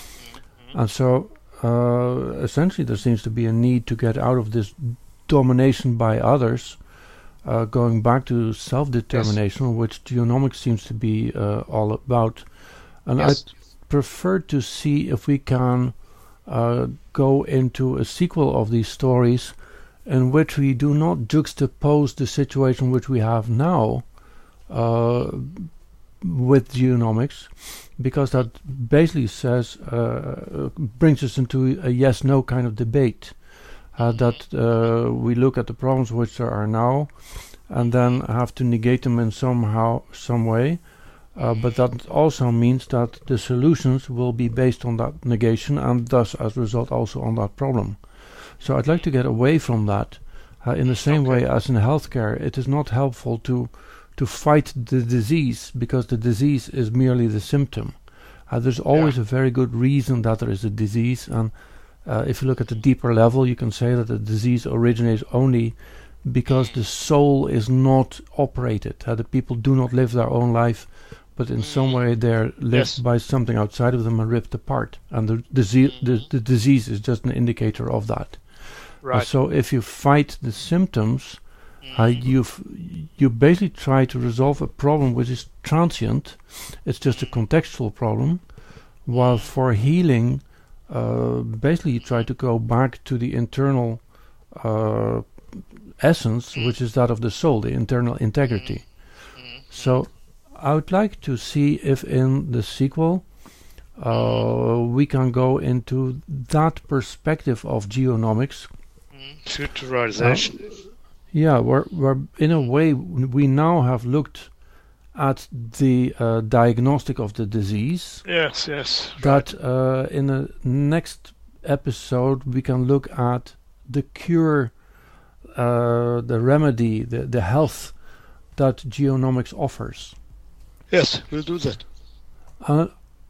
A: And so, uh, essentially, there seems to be a need to get out of this domination by others, uh, going back to self-determination, which genomics seems to be uh, all about. And
B: Yes.
A: I prefer to see if we can uh, go into a sequel of these stories in which we do not juxtapose the situation which we have now uh, with genomics, because that basically says uh, brings us into a yes-no kind of debate. Uh, that uh, we look at the problems which there are now, and then have to negate them in somehow, some way. Uh, but that also means that the solutions will be based on that negation, and thus, as a result, also on that problem. So I'd like to get away from that. Uh, in the same
B: Okay.
A: way as in healthcare, it is not helpful to to fight the disease, because the disease is merely the symptom. Uh, there's always
B: Yeah.
A: a very good reason that there is a disease, and uh, if you look at the deeper level, you can say that the disease originates only because the soul is not operated. Uh, the people do not live their own life, but in some way they're lived
B: Yes.
A: by something outside of them and ripped apart. And the, dise- the, the disease is just an indicator of that. Uh,
B: Right.
A: so if you fight the symptoms, uh, you you basically try to resolve a problem which is transient. It's just a contextual problem. While for healing, uh, basically you try to go back to the internal uh, essence, which is that of the soul, the internal integrity. So I would like to see if in the sequel uh, we can go into that perspective of geonomics.
B: Futurization.
A: Yeah, where, where in a way w- we now have looked at the uh, diagnostic of the disease,
B: yes, yes.
A: that uh, in the next episode we can look at the cure, uh, the remedy, the, the health that geonomics offers.
B: Yes, we'll do that.
A: Uh,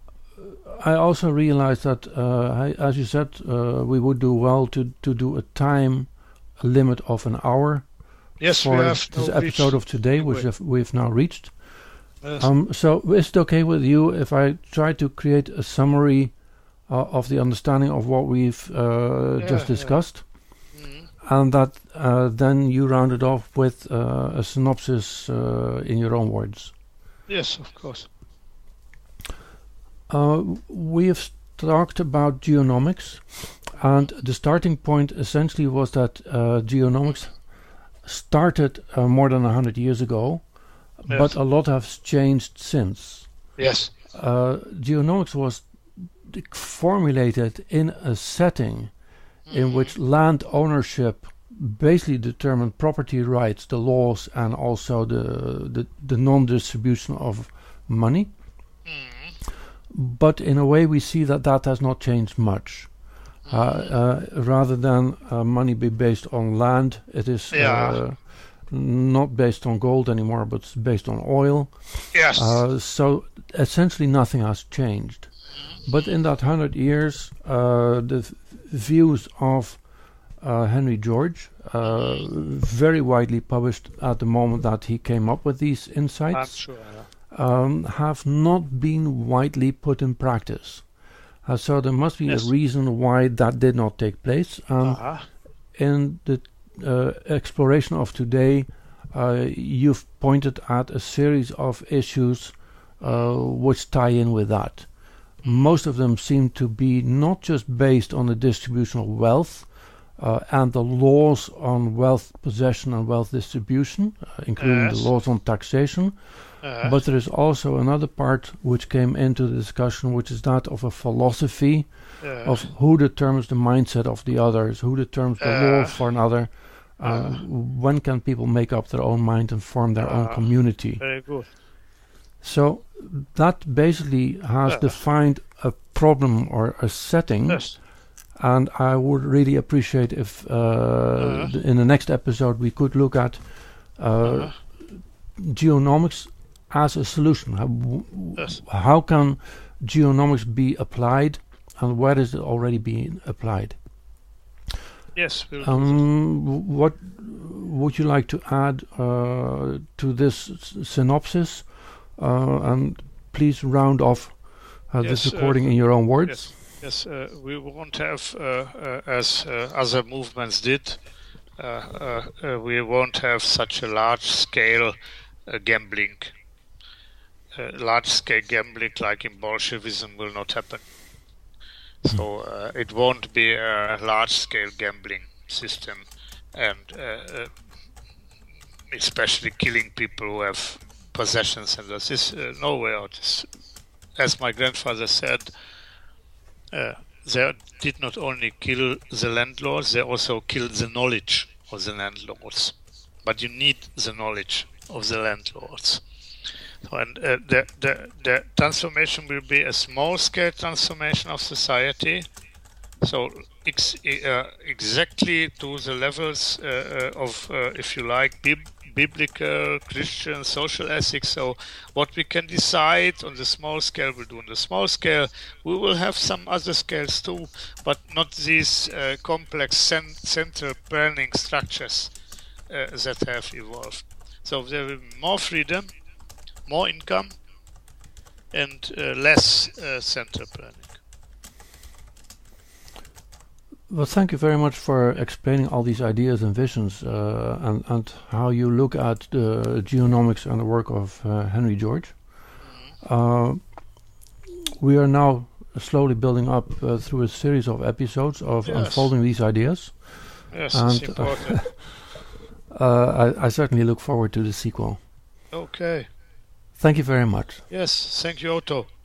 A: I also realized that, uh, I, as you said, uh, we would do well to, to do a time limit of an hour
B: Yes,
A: for
B: we have
A: this
B: no
A: episode of today,
B: anyway.
A: which have, we've now reached.
B: Yes.
A: Um, so is it okay with you if I try to create a summary uh, of the understanding of what we've uh,
B: Yeah,
A: just
B: yeah.
A: discussed?
B: Mhm.
A: And that uh, then you round it off with uh, a synopsis uh, in your own words.
B: Yes, of course.
A: Uh, we have talked about geonomics, and the starting point essentially was that uh, geonomics started uh, more than a hundred years ago, yes. but a lot has changed since.
B: Yes.
A: Uh, geonomics was formulated in a setting mm. in which land ownership basically determined property rights, the laws, and also the the, the non-distribution of money. Mm. But in a way, we see that that has not changed much. Mm. Uh, uh, rather than uh, money be based on land, it is yeah. uh, not based on gold anymore, but it's based on oil.
B: Yes.
A: Uh, so essentially, nothing has changed. But in that hundred years, uh, the f- views of uh, Henry George, uh, very widely published at the moment that he came up with these insights,
B: I'm sure, yeah.
A: um, have not been widely put in practice. Uh, so there must be yes. a reason why that did not take place. And uh-huh. in the uh, exploration of today, uh, you've pointed at a series of issues uh, which tie in with that. Most of them seem to be not just based on the distribution of wealth uh, and the laws on wealth possession and wealth distribution, uh, including yes. the laws on taxation, yes. but there is also another part which came into the discussion, which is that of a philosophy yes. of who determines the mindset of the others, who determines the uh, law for another, uh, uh, when can people make up their own mind and form their uh, own community.
B: Very good.
A: So that basically has yeah. defined a problem or a setting,
B: yes.
A: and I would really appreciate if uh, uh-huh. th- in the next episode we could look at uh, uh-huh. geonomics as a solution. How, w-
B: yes.
A: how can geonomics be applied, and where is it already being applied?
B: Yes. We'll
A: um, what would you like to add uh, to this s- synopsis? Uh, and please round off uh, yes, this recording uh, in your own words.
B: Yes, yes uh, we won't have, uh, uh, as uh, other movements did, uh, uh, uh, we won't have such a large-scale uh, gambling. Uh, large-scale gambling like in Bolshevism will not happen. Mm. So uh, it won't be a large-scale gambling system, and uh, uh, especially killing people who have possessions, and this is uh, no way out. This, as my grandfather said, uh, they did not only kill the landlords, they also killed the knowledge of the landlords. But you need the knowledge of the landlords. So, and uh, the, the the transformation will be a small-scale transformation of society. So ex- uh, exactly to the levels uh, uh, of, uh, if you like, bib- biblical, Christian, social ethics. So what we can decide on the small scale, we'll do on the small scale. We will have some other scales too, but not these uh, complex cent- central planning structures uh, that have evolved. So there will be more freedom, more income, and uh, less uh, central planning.
A: Well, thank you very much for explaining all these ideas and visions uh, and, and how you look at the geonomics and the work of uh, Henry George. Mm-hmm. Uh, we are now slowly building up uh, through a series of episodes of yes. unfolding these ideas.
B: Yes,
A: and,
B: it's important.
A: Uh, uh, I, I certainly look forward to the sequel.
B: Okay.
A: Thank you very much.
B: Yes, thank you, Otto.